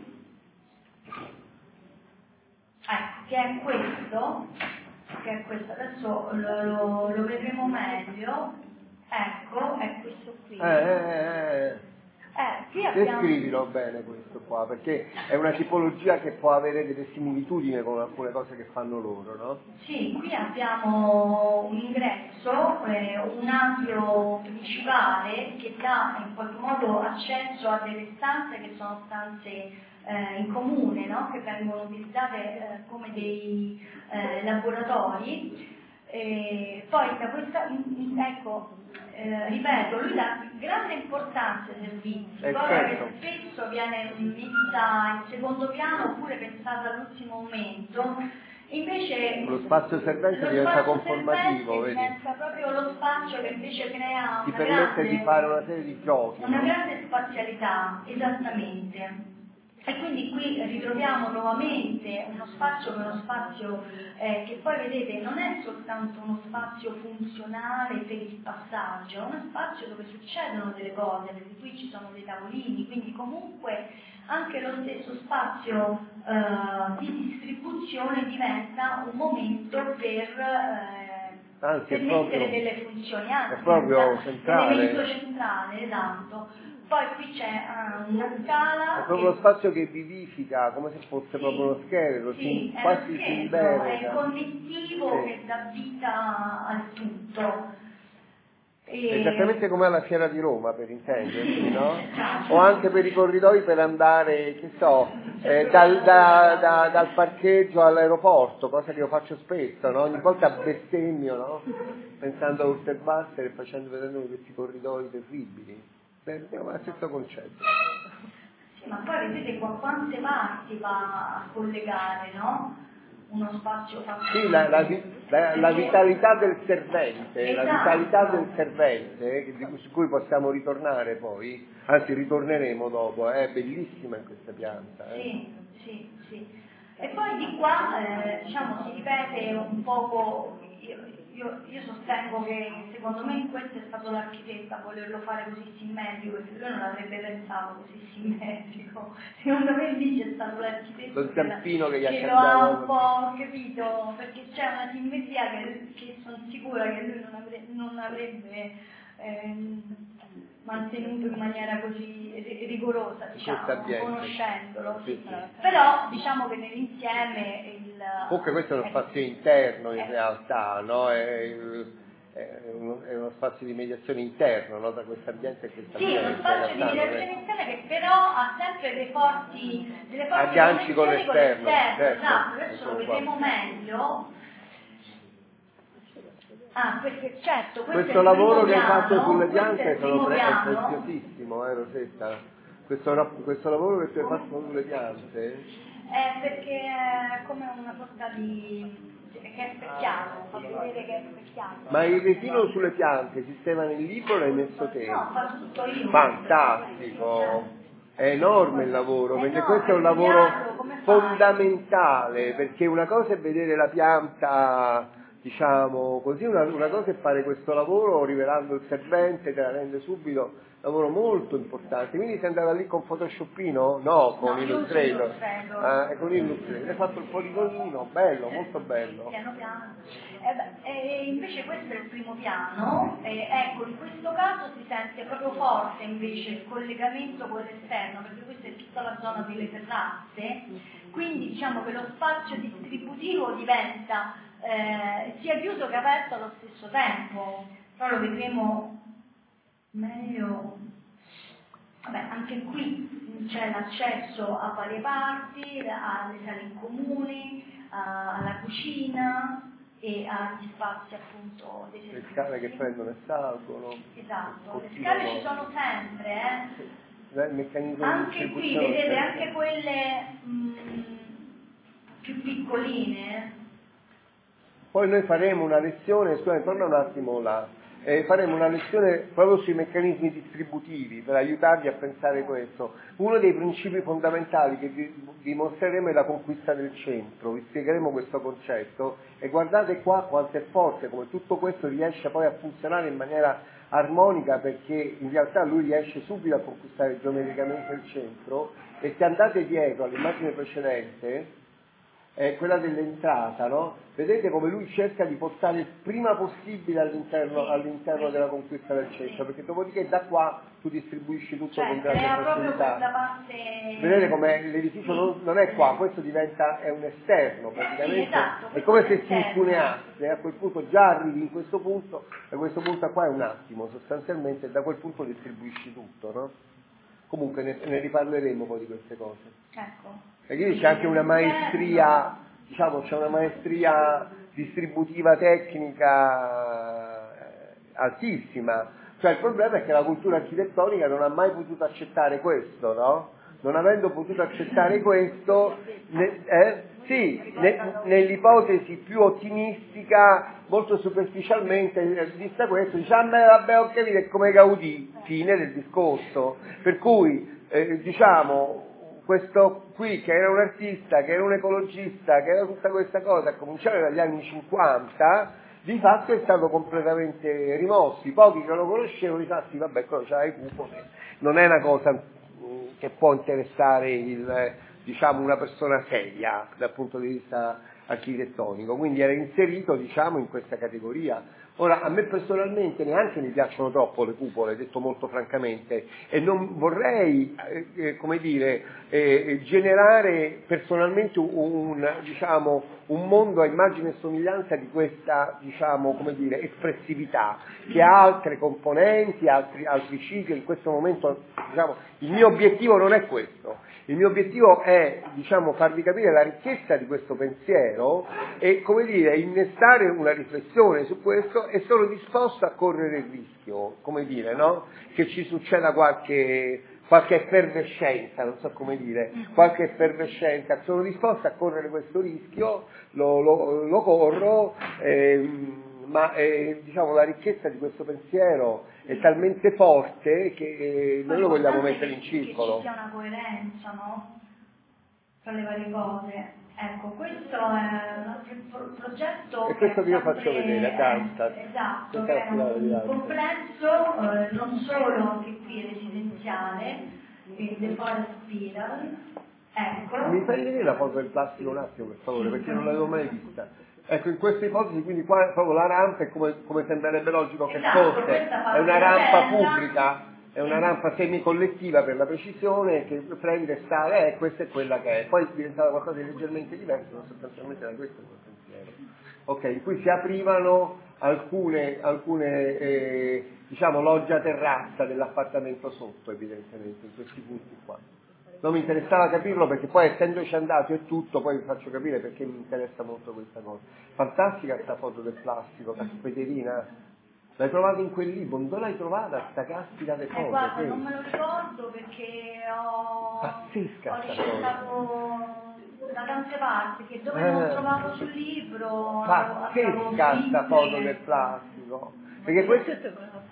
che è questo, adesso lo vedremo meglio. Ecco, è questo qui. Qui abbiamo... Descrivilo bene questo qua, perché è una tipologia che può avere delle similitudini con alcune cose che fanno loro, no? Sì, qui abbiamo un ingresso, un atrio principale che dà in qualche modo accesso a delle stanze che sono stanze in comune, no? Che vengono utilizzate come dei laboratori. Poi da questa, ripeto, lui dà grande importanza ai servizi, cosa che spesso viene messa in secondo piano oppure pensata all'ultimo momento. Invece lo spazio servente diventa conformativo, vedi? Diventa proprio lo spazio che invece crea ti permette di fare una serie di giochi, una grande spazialità, esattamente. E quindi qui ritroviamo nuovamente uno spazio che è uno spazio che poi vedete non è soltanto uno spazio funzionale per il passaggio, è uno spazio dove succedono delle cose, perché qui ci sono dei tavolini, quindi comunque anche lo stesso spazio di distribuzione diventa un momento per mettere delle funzioni, è proprio centrale. L'elemento centrale, esatto. Poi qui c'è una scala. È proprio lo spazio che vivifica, come se fosse proprio uno scheletro, quasi si libera. È il connettivo che dà vita al tutto. Esattamente come alla Fiera di Roma, per intendersi, no? O anche per i corridoi per andare, che so, dal parcheggio all'aeroporto, cosa che io faccio spesso, no? Ogni volta bestemmio, no? Pensando a Urterbuster e vedendo questi corridoi terribili. È lo stesso concetto. Sì, ma poi vedete quante parti va a collegare, no? Uno spazio fatto. Sì, la vitalità del servente, esatto. La vitalità del servente, su cui possiamo ritornare poi, anzi ritorneremo dopo, è bellissima in questa pianta. Sì. E poi di qua, si ripete un poco. Io sostengo che secondo me questo è stato l'architetto a volerlo fare così simmetrico, perché lui non avrebbe pensato così simmetrico. Secondo me lì c'è stato l'architetto lo zampino che gli ha lo cambiato. Ha un po' capito, perché c'è una simmetria che sono sicura che lui non avrebbe mantenuto in maniera così rigorosa, conoscendolo. Sì. Però diciamo che nell'insieme comunque questo è uno spazio interno in realtà, no? È uno spazio di mediazione interno, no? Tra questo ambiente e questo ambiente. Sì, uno spazio di mediazione interna che però ha sempre delle forti agganci con l'esterno. Certo, esatto, adesso lo vedremo meglio. Perché certo, questo lavoro che hai fatto sulle piante è preziosissimo, Rosetta. Questo lavoro che tu hai fatto sulle piante? Perché è come una sorta di che è specchiato, fa vedere che è specchiato. Ma il retino sulle piante sistema nel libro l'hai messo te? No, fa tutto io. Fantastico! È enorme il lavoro, perché questo è un lavoro fondamentale, perché una cosa è vedere la pianta, diciamo così, una cosa è fare questo lavoro rivelando il servente, te la rende subito, lavoro molto importante. Quindi sei andata lì con Photoshopino? No, con Illustrator. Con Illustrator. Hai fatto il poligonino, bello, molto bello. Piano piano. Invece questo è il primo piano, ecco, in questo caso si sente proprio forte invece il collegamento con l'esterno, perché questa è tutta la zona delle terrazze, quindi diciamo che lo spazio distributivo diventa sia chiuso che aperto allo stesso tempo, però lo vedremo meglio. Anche qui c'è l'accesso a varie parti, alle sale in comune, alla cucina e agli spazi appunto dei servizi. Le scale che prendono e salgono. Esatto, le scale ci sono sempre, Il meccanismo anche qui vedete anche quelle più piccoline. Poi noi faremo una lezione, scusa, torna un attimo là. faremo una lezione proprio sui meccanismi distributivi per aiutarvi a pensare questo. Uno dei principi fondamentali che vi dimostreremo è la conquista del centro, vi spiegheremo questo concetto e guardate qua quanto è forte, come tutto questo riesce poi a funzionare in maniera armonica, perché in realtà lui riesce subito a conquistare geometricamente il centro. E se andate dietro all'immagine precedente, quella dell'entrata, no? Vedete come lui cerca di portare il prima possibile all'interno della conquista del centro, perché dopodiché da qua tu distribuisci tutto con grande facilità. Vedete come l'edificio non è qua, questo è un esterno praticamente, esatto, è come se si incuneasse, a quel punto già arrivi in questo punto, e questo punto qua è un attimo sostanzialmente, e da quel punto distribuisci tutto, no? Comunque ne riparleremo poi di queste cose. Ecco. E quindi c'è anche una maestria, diciamo, c'è una maestria distributiva tecnica altissima. Cioè il problema è che la cultura architettonica non ha mai potuto accettare questo, no? Non avendo potuto accettare questo, nell'ipotesi più ottimistica, molto superficialmente, vista questo, dice, vabbè, ho capito, è come Gaudì, fine del discorso. Per cui, diciamo, questo qui che era un artista, che era un ecologista, che era tutta questa cosa, a cominciare dagli anni 50, di fatto è stato completamente rimosso. I pochi che lo conoscevano dicono, sì, vabbè, quello c'ha le cupole, non è una cosa che può interessare diciamo, una persona seria dal punto di vista architettonico, quindi era inserito, diciamo, in questa categoria. Ora, a me personalmente neanche mi piacciono troppo le cupole, detto molto francamente, e non vorrei, come dire, generare personalmente diciamo, un mondo a immagine e somiglianza di questa, diciamo, come dire, espressività, che ha altre componenti, altri cicli. In questo momento, diciamo, il mio obiettivo non è questo. Il mio obiettivo è, diciamo, farvi capire la ricchezza di questo pensiero e, come dire, innestare una riflessione su questo, e sono disposto a correre il rischio, come dire, no? Che ci succeda qualche effervescenza, non so come dire, qualche effervescenza. Sono disposto a correre questo rischio, lo corro, ma diciamo, la ricchezza di questo pensiero è talmente forte che noi lo vogliamo mettere in circolo. Che ci sia una coerenza, no? Tra le varie cose. Ecco, questo è un altro progetto. E questo che io faccio vedere, esatto, che è un complesso, non solo anche qui residenziale, il The Forest Spiral. Ecco. Mi fai vedere la foto del plastico un attimo, per favore, perché non l'avevo mai vista. Ecco, in questa ipotesi, quindi qua proprio la rampa è come sembrerebbe logico che fosse, è una rampa pubblica, è una rampa semicollettiva per la precisione, che prende e sale, questa è quella che è. Poi diventava qualcosa di leggermente diverso, ma sostanzialmente era questo il pensiero. Ok, in cui si aprivano alcune diciamo, loggia terrazza dell'appartamento sotto, evidentemente, in questi punti qua. Non mi interessava capirlo perché poi, essendoci andato e tutto, poi vi faccio capire perché mi interessa molto questa cosa. Fantastica sta foto del plastico, caspiterina. L'hai trovata in quel libro? Dove l'hai trovata sta caspita di foto? Guarda, non me lo ricordo perché Pazzesca ho sta ricercato da tante parti, che dove non trovavo sul libro. Pazzesca sta foto del plastico. Perché questo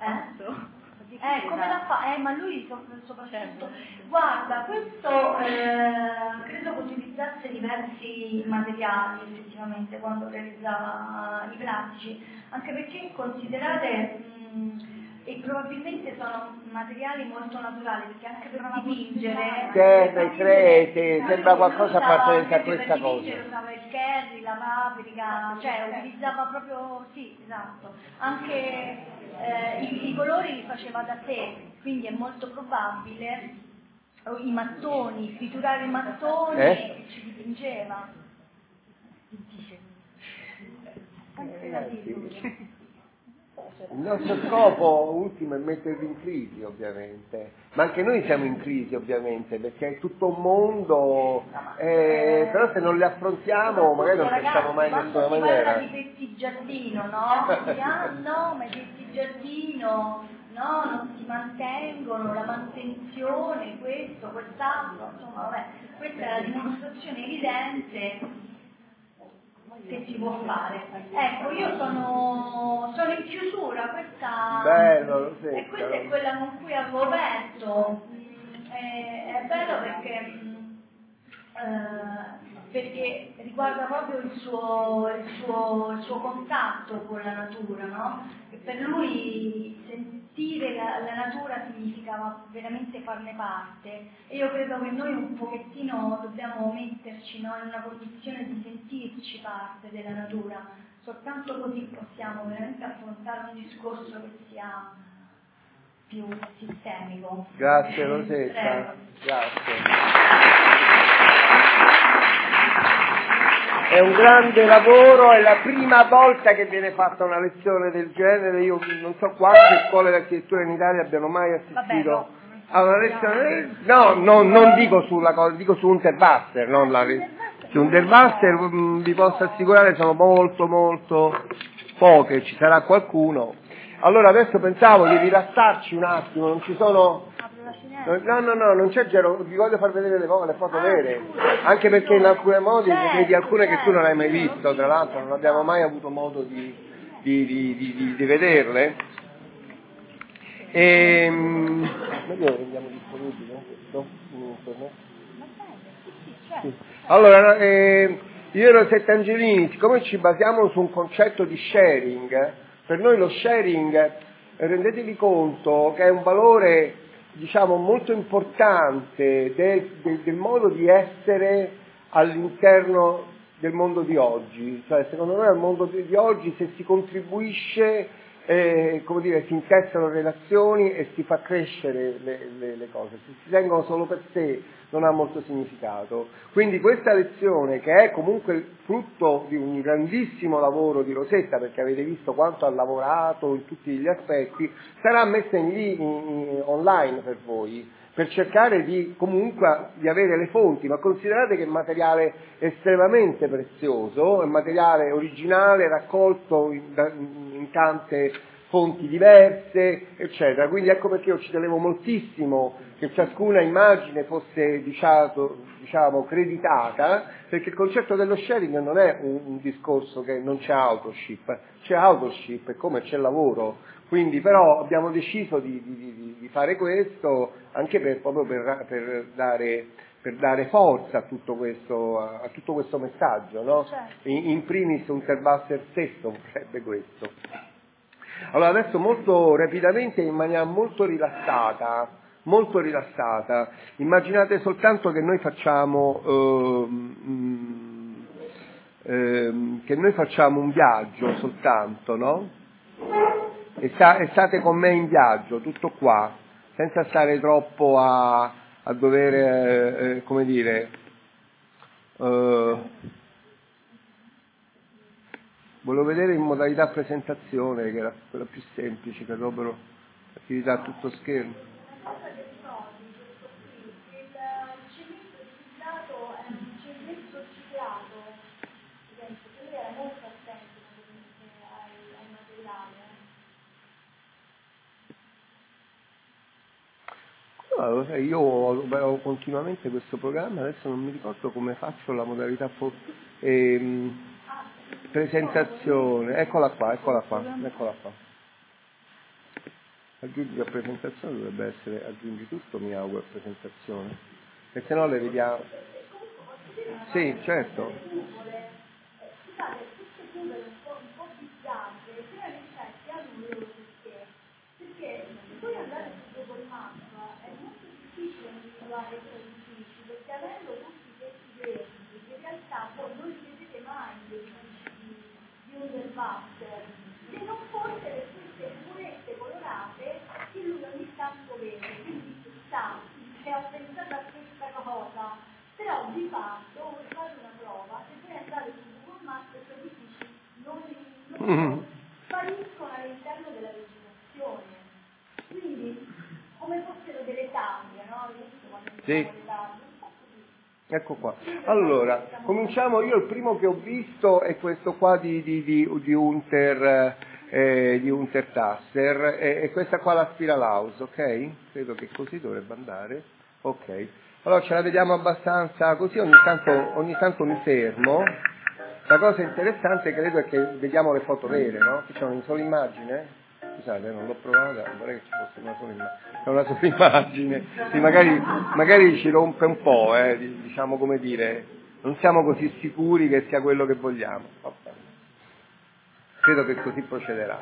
come la fa? Ma lui soprattutto. Guarda, questo credo che utilizzasse diversi materiali effettivamente quando realizzava i pratici, anche perché considerate e probabilmente sono materiali molto naturali, perché anche per dipingere crete, sembra qualcosa appartenente a questa cosa. Per dipingere usava il curry, la paprika, cioè utilizzava proprio, sì, esatto, anche i colori li faceva da sé, quindi è molto probabile i mattoni, triturare i mattoni e ci dipingeva. Il nostro scopo ultimo è mettervi in crisi, ovviamente, ma anche noi siamo in crisi, ovviamente, perché è tutto un mondo, però se non le affrontiamo magari non facciamo mai in nessuna maniera. Si parla di petti giardino, no? No, ma i petti giardino, no, non si mantengono, la manutenzione, questo, quest'altro, insomma, vabbè, questa è la dimostrazione evidente che si può fare. Ecco, io sono in chiusura, questa, bello, sì, e questa è quella con cui avevo aperto. È bello perché riguarda proprio il suo contatto con la natura, no? E per lui sentire la natura significava veramente farne parte, e io credo che noi un pochettino dobbiamo metterci, no, in una condizione di sentirci parte della natura, soltanto così possiamo veramente affrontare un discorso che sia più sistemico. Grazie Rosetta, grazie. È un grande lavoro, è la prima volta che viene fatta una lezione del genere, io non so quante scuole di architettura in Italia abbiano mai assistito a una lezione, no, non dico sulla cosa, dico su Unterwasser, non su Unterwasser vi posso assicurare sono molto poche, ci sarà qualcuno. Allora adesso pensavo di rilassarci un attimo, non ci sono... No, non c'è Gero, vi voglio far vedere le foto vere, anche perché in alcuni modi vedi alcune che tu non hai mai visto, tra l'altro non abbiamo mai avuto modo di vederle. Noi rendiamo disponibile questo? Sì. Allora, io e Rosetta Angelini, siccome ci basiamo su un concetto di sharing, per noi lo sharing, rendetevi conto che è un valore, diciamo, molto importante del modo di essere all'interno del mondo di oggi. Cioè, secondo noi al mondo di oggi, se si contribuisce, come dire, si intessano relazioni e si fa crescere le cose. Se si tengono solo per sé non ha molto significato. Quindi questa lezione, che è comunque frutto di un grandissimo lavoro di Rosetta, perché avete visto quanto ha lavorato in tutti gli aspetti, sarà messa online per voi, per cercare comunque di avere le fonti, ma considerate che è materiale estremamente prezioso, è materiale originale raccolto in tante fonti diverse, eccetera. Quindi ecco perché io ci tenevo moltissimo che ciascuna immagine fosse diciamo creditata, perché il concetto dello sharing non è un discorso che non c'è authorship, c'è authorship e come c'è lavoro. Quindi però abbiamo deciso di fare questo anche proprio per dare forza a tutto questo messaggio, no? Certo. In primis Unterwasser stesso vorrebbe questo. Allora adesso molto rapidamente, in maniera molto rilassata, immaginate soltanto che noi facciamo un viaggio soltanto, no? E state con me in viaggio, tutto qua, senza stare troppo a dover, come dire, volevo vedere in modalità presentazione, che era quella più semplice, che dopo l'attività a tutto schermo. No, io ho continuamente questo programma, adesso non mi ricordo come faccio la modalità presentazione, eccola qua. Aggiungi a presentazione, dovrebbe essere aggiungi tutto, mi auguro, a presentazione, e se no le vediamo. Sì, certo. Perché avendo tutti questi verdi, in realtà poi non li vedete mai gli edifici di Unterwasser, se non fosse per queste murette colorate che lui ogni tanto vede. Quindi ho pensato a questa cosa, però di fatto fate una prova, se voi andate su Google Maps, questi edifici non spariscono all'interno della vegetazione, quindi come fossero delle taglie, no? Sì. Ecco qua. Allora, cominciamo. Io il primo che ho visto è questo qua di Untertasser, e questa qua la Spiralaus, ok? Credo che così dovrebbe andare. Ok. Allora ce la vediamo abbastanza così, ogni tanto mi fermo. la cosa interessante credo è che vediamo le foto vere, no? Che c'è una sola immagine. Scusate, non l'ho provata, vorrei che ci fosse una sola immagine. È una sola immagine. Sì, magari ci rompe un po', diciamo, come dire, non siamo così sicuri che sia quello che vogliamo. Vabbè. Credo che così procederà.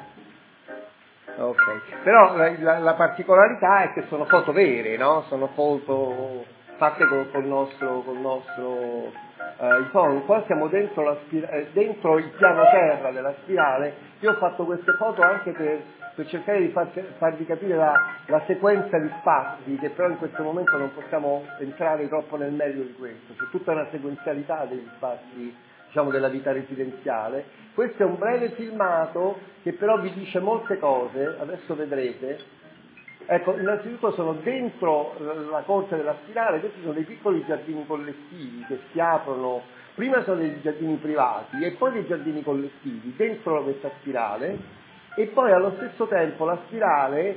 Ok. Però la particolarità è che sono foto vere, no? Sono foto fatte col nostro iPhone. Qua siamo dentro dentro il piano terra della spirale. Io ho fatto queste foto anche per cercare di farvi capire la sequenza di spazi, che però in questo momento non possiamo entrare troppo nel merito di questo. C'è tutta una sequenzialità degli spazi, diciamo, della vita residenziale. Questo è un breve filmato che però vi dice molte cose, adesso vedrete. Ecco, innanzitutto sono dentro la corte della spirale, questi sono dei piccoli giardini collettivi che si aprono, prima sono dei giardini privati e poi dei giardini collettivi dentro questa spirale, e poi allo stesso tempo la spirale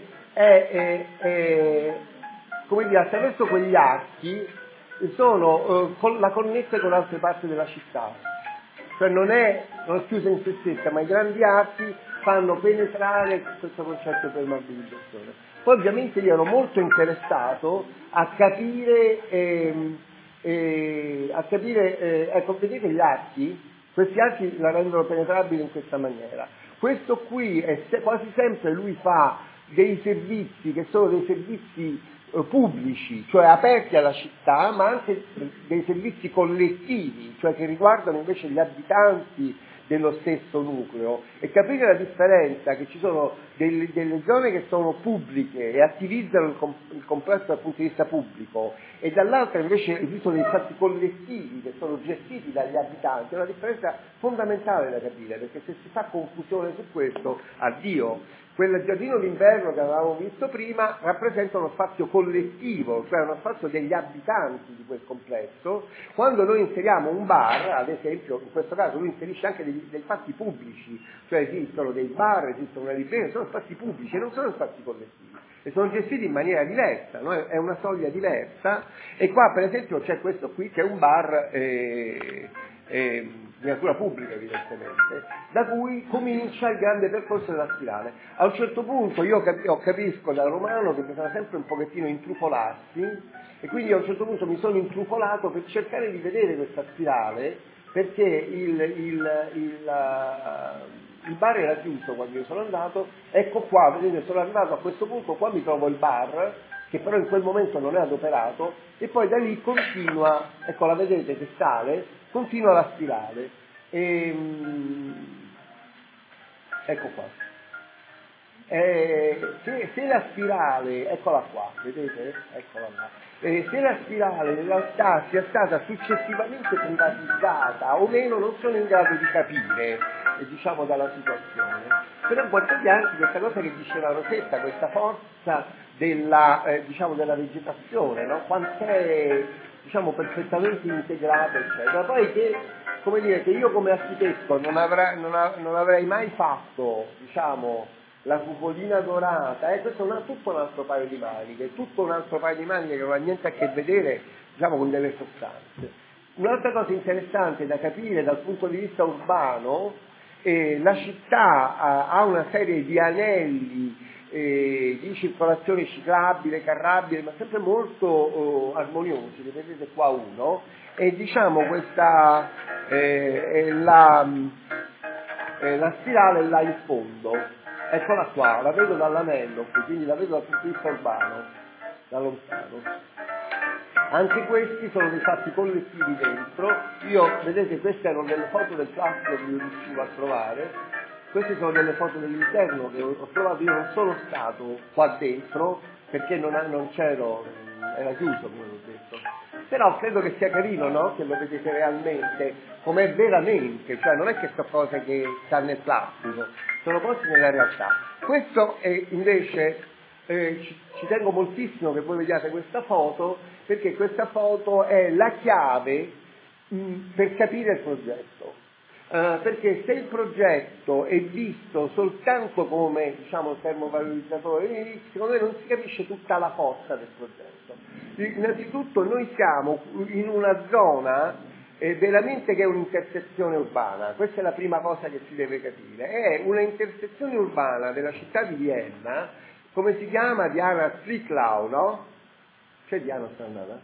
è come dire, attraverso quegli archi la connette con altre parti della città, cioè non è chiusa in se stessa, ma i grandi archi fanno penetrare questo concetto di permeabilizzazione. Poi ovviamente io ero molto interessato a capire, ecco, vedete gli archi? Questi archi la rendono penetrabile in questa maniera. Questo qui quasi sempre lui fa dei servizi che sono dei servizi pubblici, cioè aperti alla città, ma anche dei servizi collettivi, cioè che riguardano invece gli abitanti dello stesso nucleo, e capire la differenza, che ci sono delle zone che sono pubbliche e attivizzano il complesso dal punto di vista pubblico, e dall'altra invece esistono dei fatti collettivi che sono gestiti dagli abitanti. È una differenza fondamentale da capire, perché se si fa confusione su questo, addio. Quel giardino d'inverno che avevamo visto prima rappresenta uno spazio collettivo, cioè uno spazio degli abitanti di quel complesso. Quando noi inseriamo un bar, ad esempio, in questo caso lui inserisce anche dei spazi pubblici, cioè esistono dei bar, esistono una libreria, sono spazi pubblici e non sono spazi collettivi, e sono gestiti in maniera diversa, no? È una soglia diversa. E qua per esempio c'è questo qui che è un bar di natura pubblica evidentemente, da cui comincia il grande percorso della spirale. A un certo punto io capisco da romano che bisogna sempre un pochettino intrufolarsi, e quindi a un certo punto mi sono intrufolato per cercare di vedere questa spirale, perché il bar era chiuso quando io sono andato. Ecco qua, vedete, sono arrivato a questo punto, qua mi trovo il bar, che però in quel momento non è adoperato, e poi da lì continua, ecco, la vedete che sale, continua la spirale. Ecco qua. Se la spirale, eccola qua, vedete? Eccola là. Se la spirale in realtà sia stata successivamente privatizzata o meno non sono in grado di capire, diciamo, dalla situazione. Però guardate anche questa cosa che diceva Rosetta, questa forza della vegetazione, no? Quant'è, diciamo, perfettamente integrata, eccetera. Poi che io come architetto non avrei mai fatto, diciamo, la cupolina dorata, questo è tutto un altro paio di maniche, che non ha niente a che vedere, diciamo, con delle sostanze. Un'altra cosa interessante da capire dal punto di vista urbano, la città ha una serie di anelli di circolazione ciclabile, carrabile, ma sempre molto armoniosi. Ne vedete qua uno, e diciamo questa la spirale là in fondo. Eccola qua, la vedo dall'anello, quindi la vedo dal punto di vista urbano, da lontano. Anche questi sono dei fatti collettivi dentro. Vedete, queste erano delle foto del classico che io riuscivo a trovare, queste sono delle foto dell'interno che ho trovato. Io non sono stato qua dentro perché non c'ero, era chiuso, come ho detto. Però credo che sia carino, no? Che lo vedete realmente, com'è veramente, cioè non è che sono cose che stanno nel plastico, sono cose nella realtà. Questo è invece, ci tengo moltissimo che voi vediate questa foto, perché questa foto è la chiave per capire il progetto. Perché se il progetto è visto soltanto come, diciamo, termovalorizzatore, secondo me non si capisce tutta la forza del progetto. Innanzitutto noi siamo in una zona veramente che è un'intersezione urbana. Questa è la prima cosa che si deve capire. È una intersezione urbana della città di Vienna, come si chiama? Diana Stricklau, no? C'è Diana Strandata?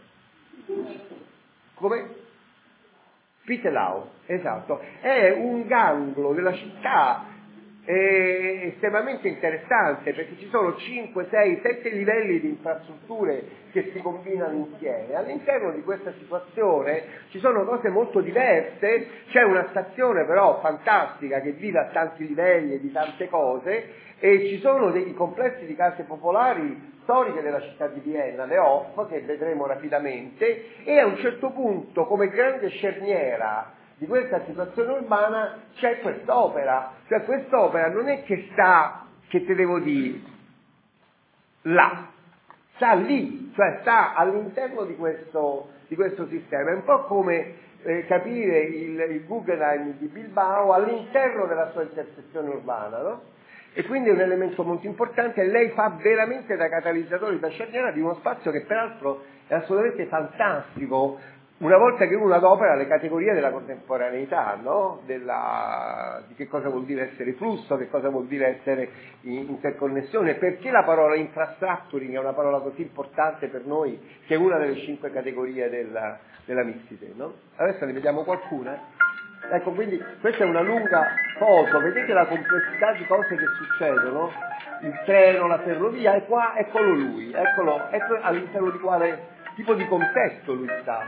Come? Spittelau, esatto. È un ganglo della città estremamente interessante, perché ci sono 5, 6, 7 livelli di infrastrutture che si combinano insieme. All'interno di questa situazione ci sono cose molto diverse, c'è una stazione però fantastica che vive a tanti livelli e di tante cose, e ci sono dei complessi di case popolari storiche della città di Vienna, le Hof, che vedremo rapidamente, e a un certo punto, come grande cerniera di questa situazione urbana, c'è quest'opera. Cioè quest'opera non è che sta, che te devo dire, là, sta lì, cioè sta all'interno di questo sistema. È un po' come capire il Guggenheim di Bilbao all'interno della sua intersezione urbana, no? E quindi è un elemento molto importante, e lei fa veramente da catalizzatore, da cerniera di uno spazio che peraltro è assolutamente fantastico, una volta che uno adopera le categorie della contemporaneità, no? Di che cosa vuol dire essere flusso, che cosa vuol dire essere interconnessione, perché la parola infrastructuring è una parola così importante per noi, che è una delle 5 categorie della mixité, no? Adesso ne vediamo qualcuna. Ecco, quindi questa è una lunga foto, vedete la complessità di cose che succedono, il treno, la ferrovia, e qua eccolo lui, ecco all'interno di quale tipo di contesto lui sta.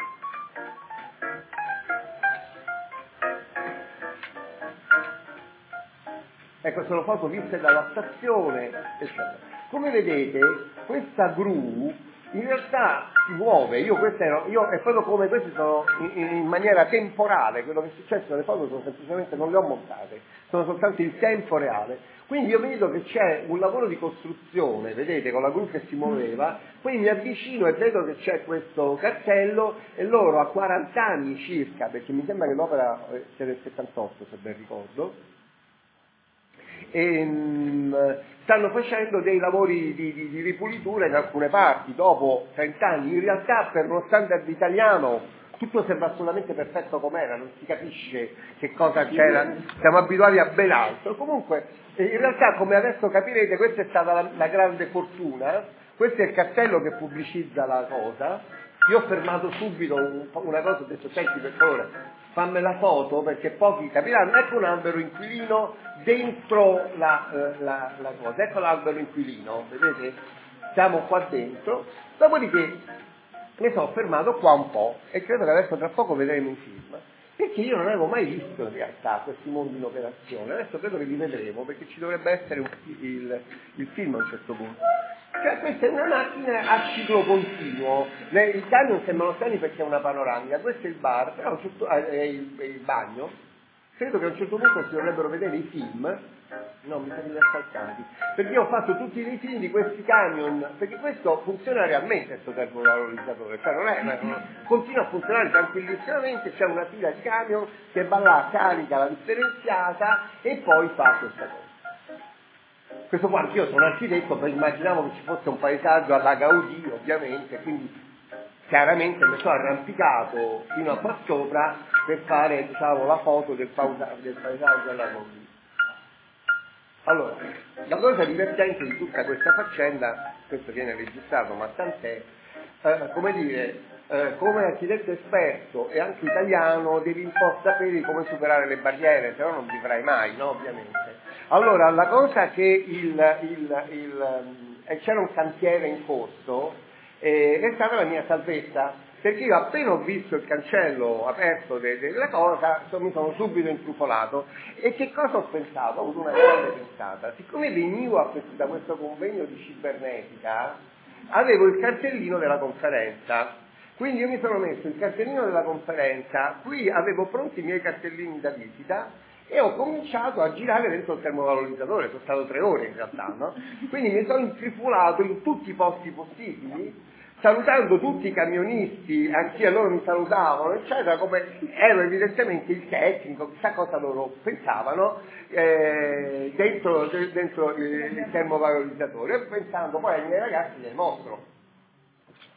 Ecco, sono foto viste dalla stazione, eccetera. Come vedete, questa gru in realtà si muove. Io è proprio come queste sono in maniera temporale, quello che è successo, le foto sono semplicemente, non le ho montate, sono soltanto in tempo reale. Quindi io vedo che c'è un lavoro di costruzione, vedete, con la gru che si muoveva, poi mi avvicino e vedo che c'è questo cartello, e loro a 40 anni circa, perché mi sembra che l'opera sia del 78, se ben ricordo, stanno facendo dei lavori di ripulitura in alcune parti, dopo 30 anni. In realtà, per lo standard italiano, tutto sembra assolutamente perfetto com'era, non si capisce che cosa c'era, siamo abituati a ben altro. Comunque, in realtà, come adesso capirete, questa è stata la grande fortuna. Questo è il cartello che pubblicizza la cosa. Io ho fermato subito una cosa, ho detto: senti, per favore, fammi la foto, perché pochi capiranno. Ecco un albero inquilino dentro la cosa, ecco l'albero inquilino, vedete? Siamo qua dentro. Dopodiché ne sono fermato qua un po', e credo che adesso tra poco vedremo i film, perché io non avevo mai visto in realtà questi mondi in operazione. Adesso credo che li vedremo, perché ci dovrebbe essere il film a un certo punto. Cioè, questa è una macchina a ciclo continuo. I camion sembrano strani perché è una panoramica, questo è il bar, però è il bagno. Credo che a un certo punto si dovrebbero vedere i film. No, mi sono assaltati, perché io ho fatto tutti i film di questi camion, perché questo funziona realmente, questo termovalorizzatore, cioè continua a funzionare tranquillissimamente. C'è una fila di camion che va là, carica la differenziata e poi fa questa cosa. Questo qua, io sono architetto, poi immaginavo che ci fosse un paesaggio alla Gaudì, ovviamente, quindi chiaramente mi sono arrampicato fino a qua sopra per fare, diciamo, la foto del paesaggio alla Gaudì. Allora, la cosa divertente di tutta questa faccenda, questo viene registrato, ma tant'è, come architetto esperto e anche italiano devi un po' sapere come superare le barriere, se no non vivrai mai, no, ovviamente. Allora, la cosa che c'era un cantiere in corso, è stata la mia salvezza, perché io appena ho visto il cancello aperto della cosa, mi sono subito intrufolato. E che cosa ho pensato? Ho avuto una grande pensata. Siccome venivo da questo convegno di cibernetica, avevo il cartellino della conferenza. Quindi io mi sono messo il cartellino della conferenza, qui avevo pronti i miei cartellini da visita, e ho cominciato a girare dentro il termovalorizzatore. Sono stato 3 ore in realtà, no? Quindi mi sono intrufolato in tutti i posti possibili, salutando tutti i camionisti, anche loro mi salutavano, eccetera, come ero evidentemente il tecnico, chissà cosa loro pensavano, dentro il termovalorizzatore, pensando poi ai miei ragazzi del mostro.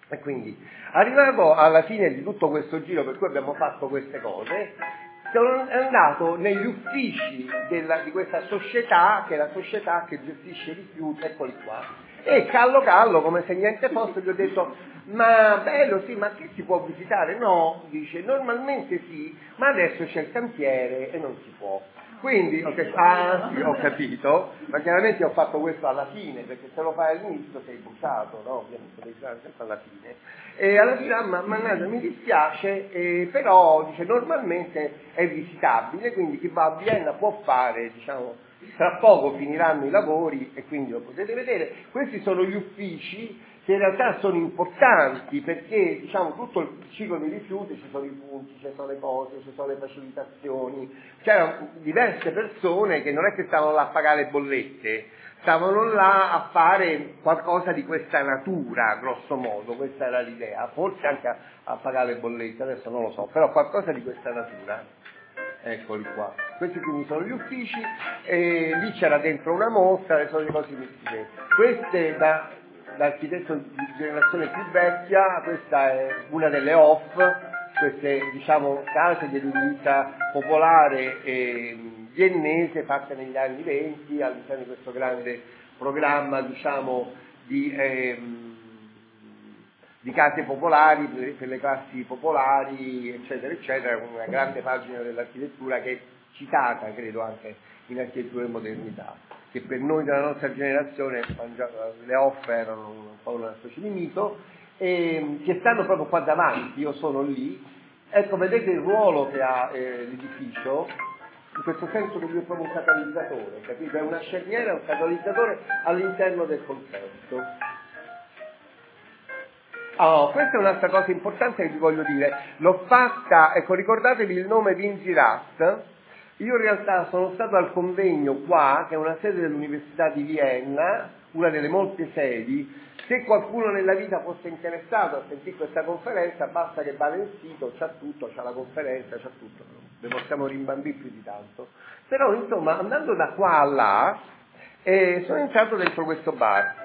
E quindi, arrivato alla fine di tutto questo giro per cui abbiamo fatto queste cose, sono andato negli uffici di questa società, che è la società che gestisce i rifiuti, eccoli qua, e callo, come se niente fosse, gli ho detto: ma bello, sì, ma che si può visitare? No, dice, normalmente sì, ma adesso c'è il cantiere e non si può. Quindi ho detto: ah sì, ho capito, ma chiaramente ho fatto questo alla fine, perché se lo fai all'inizio sei buttato, no? Ovviamente devi fare sempre alla fine. E alla fine, mannaggia, mi dispiace, però dice normalmente è visitabile, quindi chi va a Vienna può fare, diciamo, tra poco finiranno i lavori e quindi lo potete vedere. Questi sono gli uffici che in realtà sono importanti perché, diciamo, tutto il ciclo dei rifiuti, ci sono i punti, ci sono le cose, ci sono le facilitazioni, c'erano diverse persone che non è che stavano là a pagare le bollette, stavano là a fare qualcosa di questa natura, grosso modo, questa era l'idea, forse anche a pagare le bollette, adesso non lo so, però qualcosa di questa natura. Eccoli qua, questi quindi sono gli uffici, e lì c'era dentro una mostra, le solite cose mistiche. Queste l'architetto di generazione più vecchia, questa è una delle OFF, queste, diciamo, case di edilizia popolare viennese fatte negli anni 20 all'interno di questo grande programma, diciamo, di case popolari per le classi popolari, eccetera, eccetera, con una grande pagina dell'architettura che è citata, credo, anche in architettura e modernità, che per noi della nostra generazione le OFF erano un po' una specie di mito, e che stanno proprio qua davanti, io sono lì. Ecco, vedete il ruolo che ha l'edificio, in questo senso che lui è proprio un catalizzatore, capito? È una cerniera, un catalizzatore all'interno del contesto. Oh, questa è un'altra cosa importante che vi voglio dire. L'ho fatta, ecco, ricordatevi il nome Vinzirat. Io in realtà sono stato al convegno qua, che è una sede dell'Università di Vienna, una delle molte sedi. Se qualcuno nella vita fosse interessato a sentire questa conferenza, basta che vada nel sito, c'ha tutto, c'ha la conferenza, c'ha tutto. Ne possiamo rimbambire più di tanto. Però, insomma, andando da qua a là, sono entrato dentro questo bar.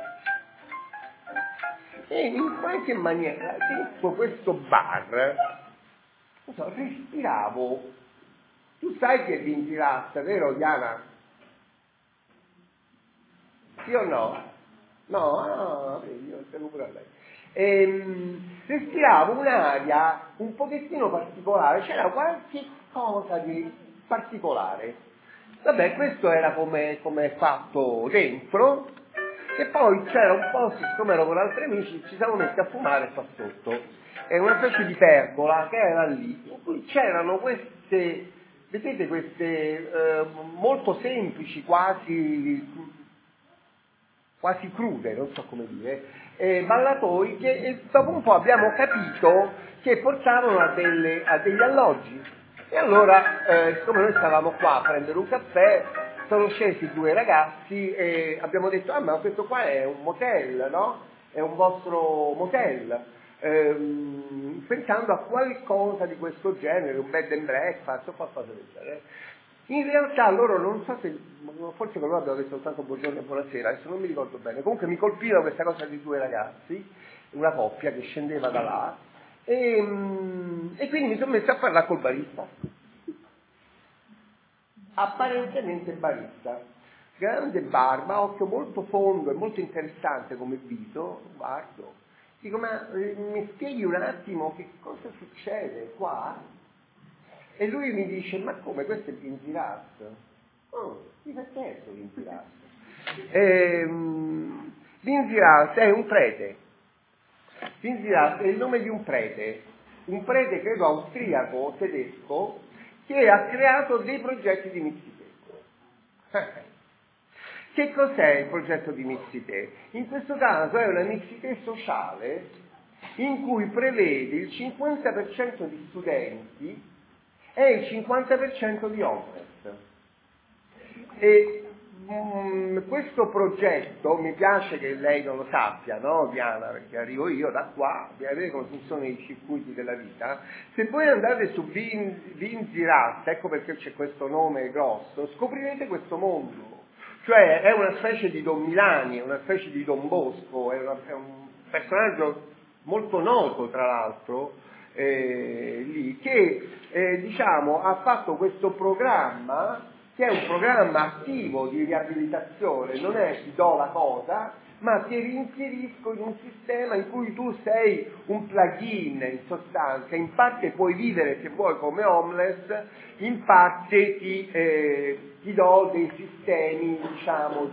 E in qualche maniera dentro questo bar, non so, respiravo. Tu sai che è Vinzirat, vero Diana? Sì o no? No? Ah, vedi, io seguo pure a lei. Respiravo un'aria un pochettino particolare, c'era qualche cosa di particolare. Vabbè, questo era come è fatto dentro. E poi c'era un posto, siccome ero con altri amici, ci siamo messi a fumare qua sotto. È una specie di pergola che era lì, in cui c'erano queste, vedete, queste molto semplici, quasi crude, non so come dire, ballatoi che dopo un po' abbiamo capito che portavano a degli alloggi. E allora, siccome noi stavamo qua a prendere un caffè, sono scesi due ragazzi e abbiamo detto: ah, ma questo qua è un motel, no? È un vostro motel. Pensando a qualcosa di questo genere, un bed and breakfast o qualcosa del genere. In realtà loro, non so se, forse con loro abbiamo detto soltanto buongiorno e buonasera, adesso non mi ricordo bene, comunque mi colpiva questa cosa di due ragazzi, una coppia che scendeva da là, e quindi mi sono messo a parlare col barista, apparentemente barista, grande barba, occhio molto fondo e molto interessante come viso, guardo, dico: ma mi spieghi un attimo che cosa succede qua? E lui mi dice: ma come, questo è Vinzirat? Oh, mi fa chiesto Vinzirat. Vinzirat è un prete. Vinzirat è il nome di un prete credo austriaco, tedesco, che ha creato dei progetti di mixité. Che cos'è il progetto di mixité? In questo caso è una mixité sociale in cui prevede il 50% di studenti e il 50% di homeless. E questo progetto, mi piace che lei non lo sappia, no Diana, perché arrivo io da qua, di vedere come funzionano i circuiti della vita. Se voi andate su Vinzirat, ecco perché c'è questo nome grosso, scoprirete questo mondo. Cioè è una specie di Don Milani, è una specie di Don Bosco, è un personaggio molto noto tra l'altro, lì, che diciamo ha fatto questo programma, che è un programma attivo di riabilitazione, non è ti do la cosa, ma ti rinserisco in un sistema in cui tu sei un plugin, in sostanza, in parte puoi vivere se vuoi come homeless, in parte ti do dei sistemi, diciamo,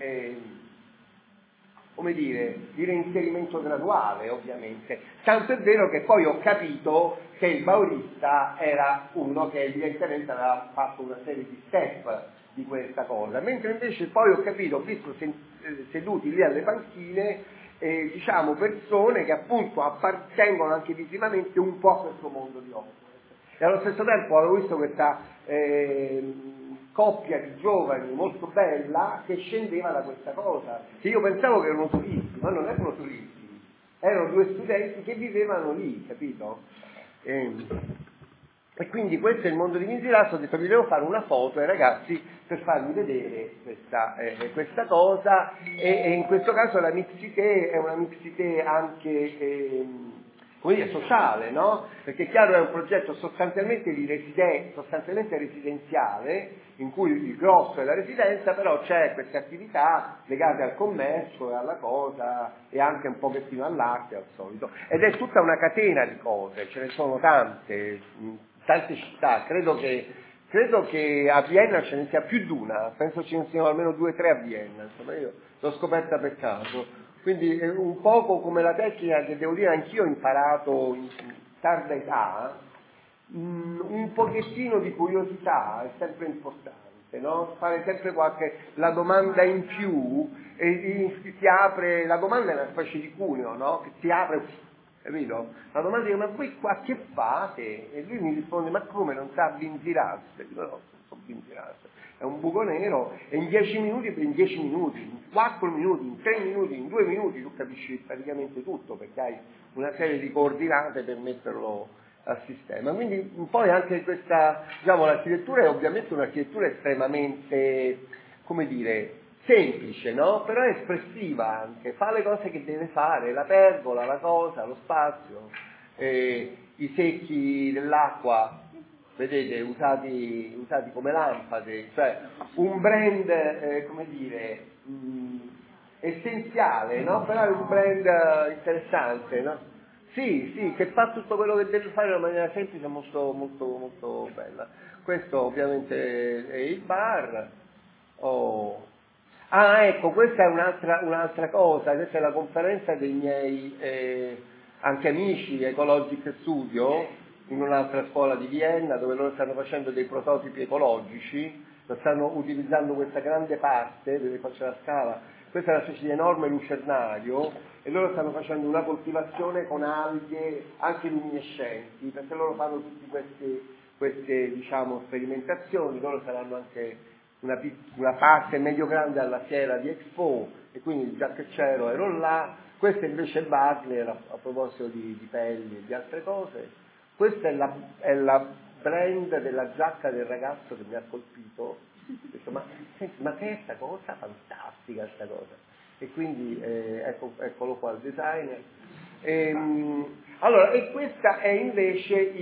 di reinserimento graduale, ovviamente. Tanto è vero che poi ho capito che il Baurista era uno che evidentemente aveva fatto una serie di step di questa cosa, mentre invece poi ho capito, ho visto seduti lì alle panchine, diciamo persone che appunto appartengono anche visivamente un po' a questo mondo di homeless. E allo stesso tempo avevo visto questa coppia di giovani molto bella che scendeva da questa cosa, che io pensavo che erano turisti, ma non erano turisti, erano due studenti che vivevano lì, capito? E quindi questo è il mondo di Misilasso. Ho detto vi devo fare una foto ai ragazzi per farvi vedere questa cosa, e in questo caso la mixité è una mixité anche come dire, sociale, no? Perché chiaro è un progetto sostanzialmente residenziale, in cui il grosso è la residenza, però c'è queste attività legate al commercio e alla cosa, e anche un pochettino all'arte al solito, ed è tutta una catena di cose, ce ne sono tante città, credo che a Vienna ce ne sia più di una, penso ce ne siano almeno 2 o 3 a Vienna, insomma io l'ho scoperta per caso. Quindi è un poco come la tecnica che devo dire anch'io ho imparato in tarda età, un pochettino di curiosità è sempre importante, no? Fare sempre la domanda in più, e ti apre, la domanda è una specie di cuneo, no? Che ti apre, capito? La domanda è: ma voi qua che fate? E lui mi risponde: ma come, non sa binzirarsi? Dico: no, non so binzirarsi. È un buco nero, e in 10 minuti, in 4 minuti, in 3 minuti, in 2 minuti tu capisci praticamente tutto, perché hai una serie di coordinate per metterlo al sistema. Quindi poi anche questa, diciamo, l'architettura è ovviamente un'architettura estremamente, come dire, semplice, no? Però è espressiva anche, fa le cose che deve fare, la pergola, la cosa, lo spazio, i secchi dell'acqua, vedete, usati come lampade, cioè un brand, come dire, essenziale, no? Però è un brand interessante, no? Sì, che fa tutto quello che deve fare in una maniera semplice, molto, molto, molto bella. Questo ovviamente è il bar. Oh. Ah, ecco, questa è un'altra cosa, questa è la conferenza dei miei anche amici Ecologic Studio, in un'altra scuola di Vienna, dove loro stanno facendo dei prototipi ecologici, stanno utilizzando questa grande parte, dove qua c'è la scala, questa è una specie di enorme lucernario, e loro stanno facendo una coltivazione con alghe anche luminescenti, perché loro fanno tutte queste diciamo sperimentazioni. Loro saranno anche una parte medio grande alla fiera di Expo, e quindi già che c'ero ero là. Questa invece è Butler, a proposito di pelli e di altre cose. Questa è la brand della giacca del ragazzo che mi ha colpito. Ho detto: ma che è sta cosa? Fantastica sta cosa. E quindi eccolo qua il designer. Allora, e questa è invece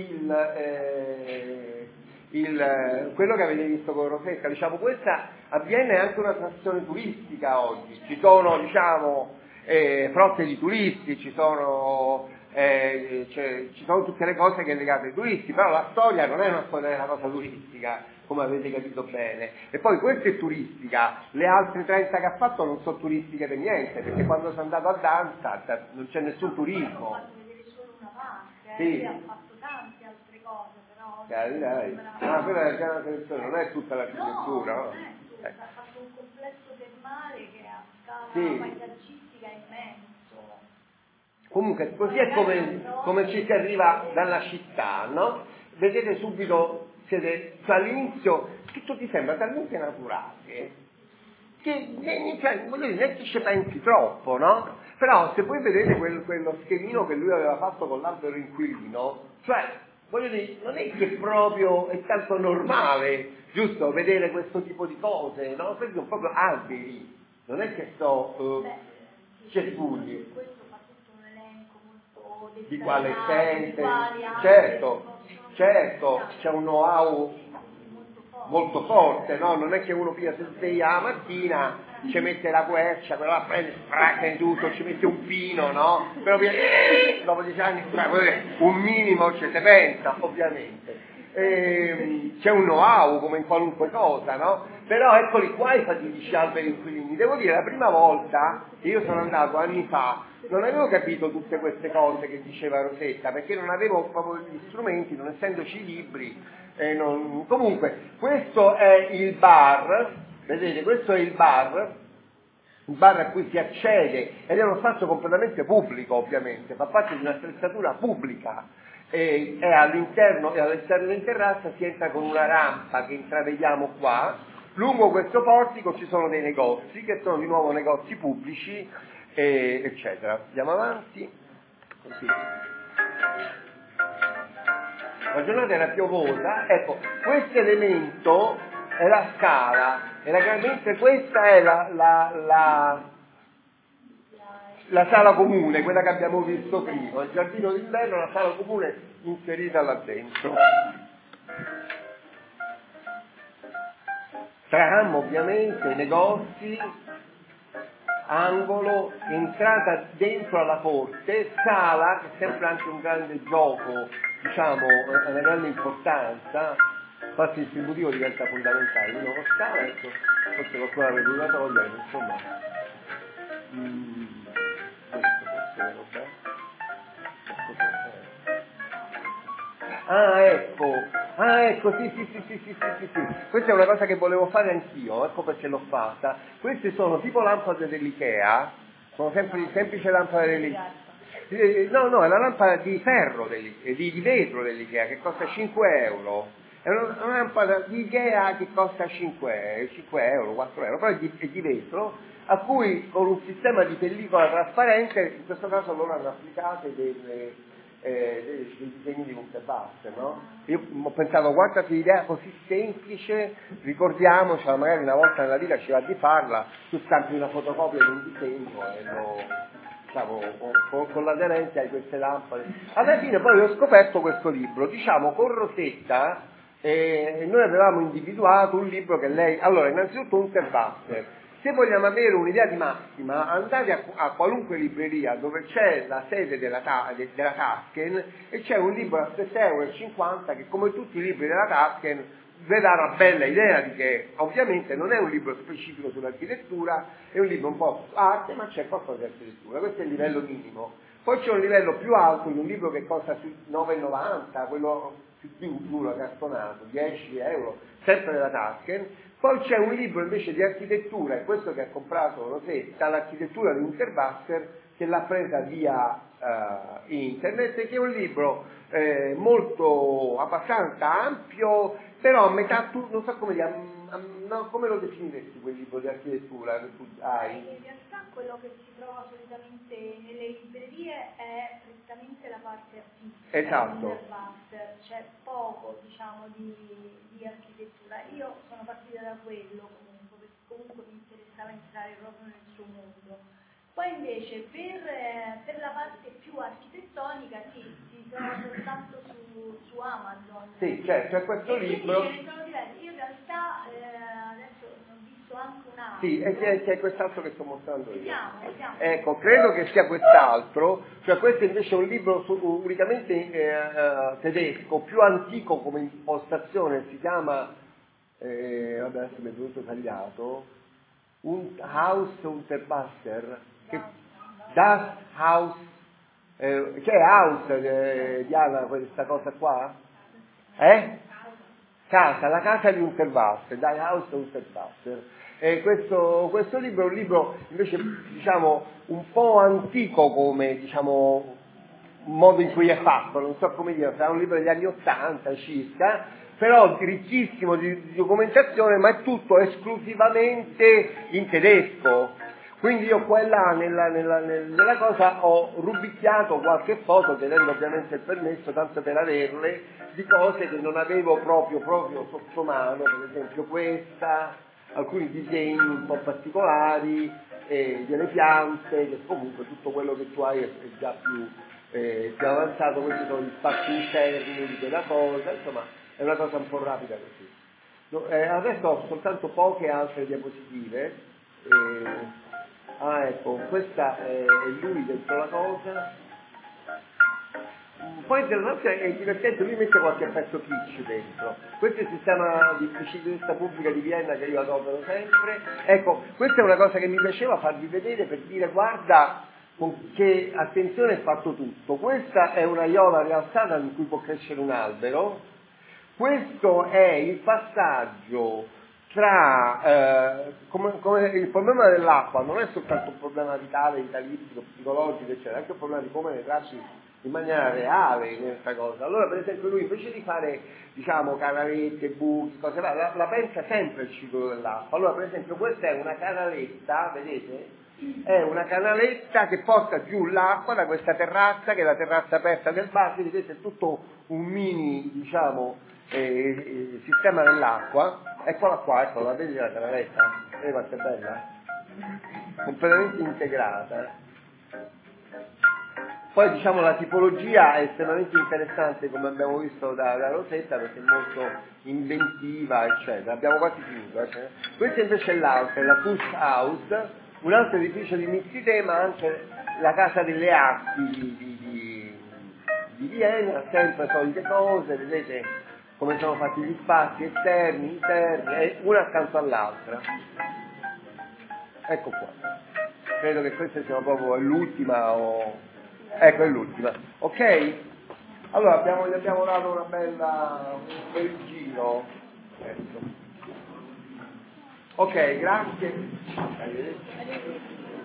quello che avete visto con Rosetta. Diciamo, questa a Vienna è anche un'attrazione turistica oggi. Ci sono, diciamo, frotte di turisti, ci sono tutte le cose che legate ai turisti, però la storia non è una cosa turistica, come avete capito bene. E poi questa è turistica, le altre 30 che ha fatto non sono turistiche per niente, perché quando sono andato a Danza non c'è nessun turismo. Ho fatto vedere solo una parte, sì. Ha fatto tante altre cose, però... Dai. Ah, quella è la piana selezione, non è tutta l'architettura, no? Non è tutta, ha fatto un complesso termale che a scala paesaggistica è immenso. Comunque, così è come ci si arriva dalla città, no? Vedete subito, all'inizio, tutto ti sembra talmente naturale, che voglio dire, non ci pensi troppo, no? Però se voi vedete quello schemino che lui aveva fatto con l'albero inquilino, cioè, voglio dire, non è che proprio è tanto normale, giusto, vedere questo tipo di cose, no? Perché sono proprio alberi, non è che cespugli. Questo fa tutto un elenco molto poco di quale dettagliato, certo, c'è un know-how molto forte, no? Non è che uno si sveglia la mattina, ci mette la quercia, però la prende, spracca in tutto, ci mette un pino, no? Però dopo 10 anni un minimo ci si pensa, ovviamente. C'è un know-how come in qualunque cosa, no? Però eccoli qua i fatidici alberi inquilini. Devo dire, la prima volta che io sono andato anni fa, non avevo capito tutte queste cose che diceva Rosetta, perché non avevo proprio gli strumenti, non essendoci libri. Comunque, questo è il bar, vedete, questo è il bar a cui si accede, ed è uno spazio completamente pubblico, ovviamente, fa parte di una attrezzatura pubblica, e all'interno in terrazza si entra con una rampa che intravediamo qua. Lungo questo portico ci sono dei negozi, che sono di nuovo negozi pubblici, eccetera. Andiamo avanti, così. La giornata era piovosa, ecco, questo elemento è la scala, mentre questa è la sala comune, quella che abbiamo visto prima, il giardino d'inverno, la sala comune inserita là dentro. Tram, ovviamente, negozi, angolo, entrata dentro alla corte, sala, che è sempre anche un grande gioco, diciamo, una grande importanza, infatti il distributivo diventa fondamentale, quindi uno scala, ecco, forse qualcuno avrebbe dovuto togliere, insomma, questo forse è roba. Ecco, sì. Questa è una cosa che volevo fare anch'io, ecco perché l'ho fatta. Queste sono tipo lampade dell'Ikea, sono sempre semplici lampade dell'Ikea. No, è la lampada di ferro, di vetro dell'Ikea, che costa 5 euro. È una lampada di Ikea che costa 5 euro, 4 euro, però è di vetro, a cui con un sistema di pellicola trasparente, in questo caso loro hanno applicate dei disegni di Unterwasser, no? Io ho pensato, guarda che idea così semplice, ricordiamocela, magari una volta nella vita ci va di farla, tu stampi una fotocopia di un disegno e con l'aderente hai queste lampade. Alla fine poi ho scoperto questo libro, diciamo con Rosetta, noi avevamo individuato un libro che lei, allora innanzitutto Unterwasser. Se vogliamo avere un'idea di massima, andate a qualunque libreria dove c'è la sede della Tasken e c'è un libro a 7,50 € che, come tutti i libri della Tasken, vi dà una bella idea di che ovviamente non è un libro specifico sull'architettura, è un libro un po' su arte, ma c'è qualcosa di architettura. Questo è il livello minimo. Poi c'è un livello più alto di un libro che costa sui 9,90 €, quello più duro, cartonato, 10 euro, sempre della Tasken. Poi c'è un libro invece di architettura, e questo che ha comprato Rosetta, l'architettura di Unterwasser, che l'ha presa via internet, che è un libro molto abbastanza ampio, però a metà, non so come dire, no, come lo definiresti quel libro di architettura che tu hai? In realtà quello che si trova solitamente nelle librerie è prettamente la parte artistica. Esatto. C'è poco, diciamo, di architettura. Io sono partita da quello comunque, perché comunque mi interessava entrare proprio nel suo mondo. Poi invece per la parte più architettonica si trova soltanto su Amazon. Sì, certo, è questo libro. Ce ne sono diversi. Io in realtà adesso ho visto anche un altro. Sì, è quest'altro che sto mostrando io. Vediamo. Ecco, credo che sia quest'altro, cioè questo invece è un libro unicamente tedesco, più antico come impostazione, si chiama, vabbè adesso mi è venuto tagliato, Unterwasser, Das Haus, che è House, Diana, questa cosa qua? Casa, la casa di Unterwasser, Das Haus Unterwasser. Questo libro è un libro invece, diciamo, un po' antico come, diciamo, modo in cui è fatto, non so come dire, sarà un libro degli anni 80 circa, però ricchissimo di documentazione, ma è tutto esclusivamente in tedesco. Quindi io qua e là nella cosa ho rubicchiato qualche foto, chiedendo ovviamente il permesso, tanto per averle, di cose che non avevo proprio sotto mano, per esempio questa, alcuni disegni un po' particolari, delle piante, che comunque tutto quello che tu hai è già più avanzato, questi sono gli spazi interni di quella cosa, insomma è una cosa un po' rapida così. Adesso ho soltanto poche altre diapositive. Ecco, questa è lui dentro la cosa. Poi è divertente, lui mette qualche pezzo kitsch dentro. Questo è il sistema di bicicletta pubblica di Vienna che io adopero sempre. Ecco, questa è una cosa che mi piaceva farvi vedere per dire guarda con che attenzione è fatto tutto. Questa è una aiuola rialzata in cui può crescere un albero. Questo è il passaggio tra come il problema dell'acqua non è soltanto un problema vitale, vitalistico, psicologico, eccetera, è anche un problema di come ne tratti in maniera reale in questa cosa. Allora, per esempio, lui invece di fare, diciamo, canalette, buchi, cose la pensa sempre il ciclo dell'acqua. Allora, per esempio, questa è una canaletta, vedete? È una canaletta che porta giù l'acqua da questa terrazza, che è la terrazza aperta del bar, vedete, è tutto un mini, diciamo, sistema dell'acqua. Eccola qua, eccola, vedi la canaletta? Vedi quanto è bella? Completamente integrata. Poi diciamo la tipologia è estremamente interessante, come abbiamo visto da Rosetta, perché è molto inventiva, eccetera. Abbiamo quasi finito. Questa invece è l'altra, è la Kunsthaus, un altro edificio di Mixité, ma anche la Casa delle Arti di Vienna, sempre solite cose, vedete come sono fatti gli spazi esterni, interni, una accanto all'altra. Ecco qua. Credo che questa sia proprio l'ultima Ecco, è l'ultima. Ok? Allora, gli abbiamo dato un bel giro. Ecco. Ok, grazie. Arrivederci.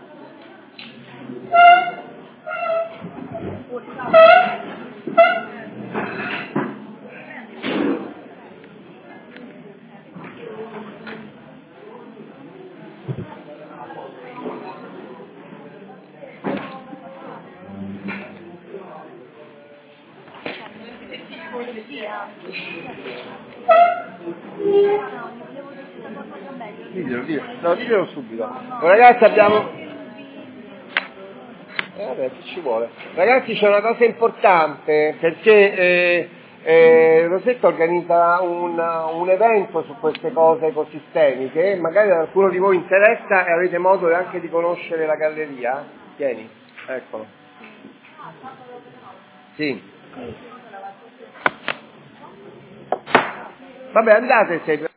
Diglielo subito. Ragazzi, abbiamo... vabbè, che ci vuole. Ragazzi, c'è una cosa importante, perché Rosetta organizza un evento su queste cose ecosistemiche, magari a qualcuno di voi interessa e avete modo anche di conoscere la galleria. Tieni, eccolo. Sì. Vabbè, andate se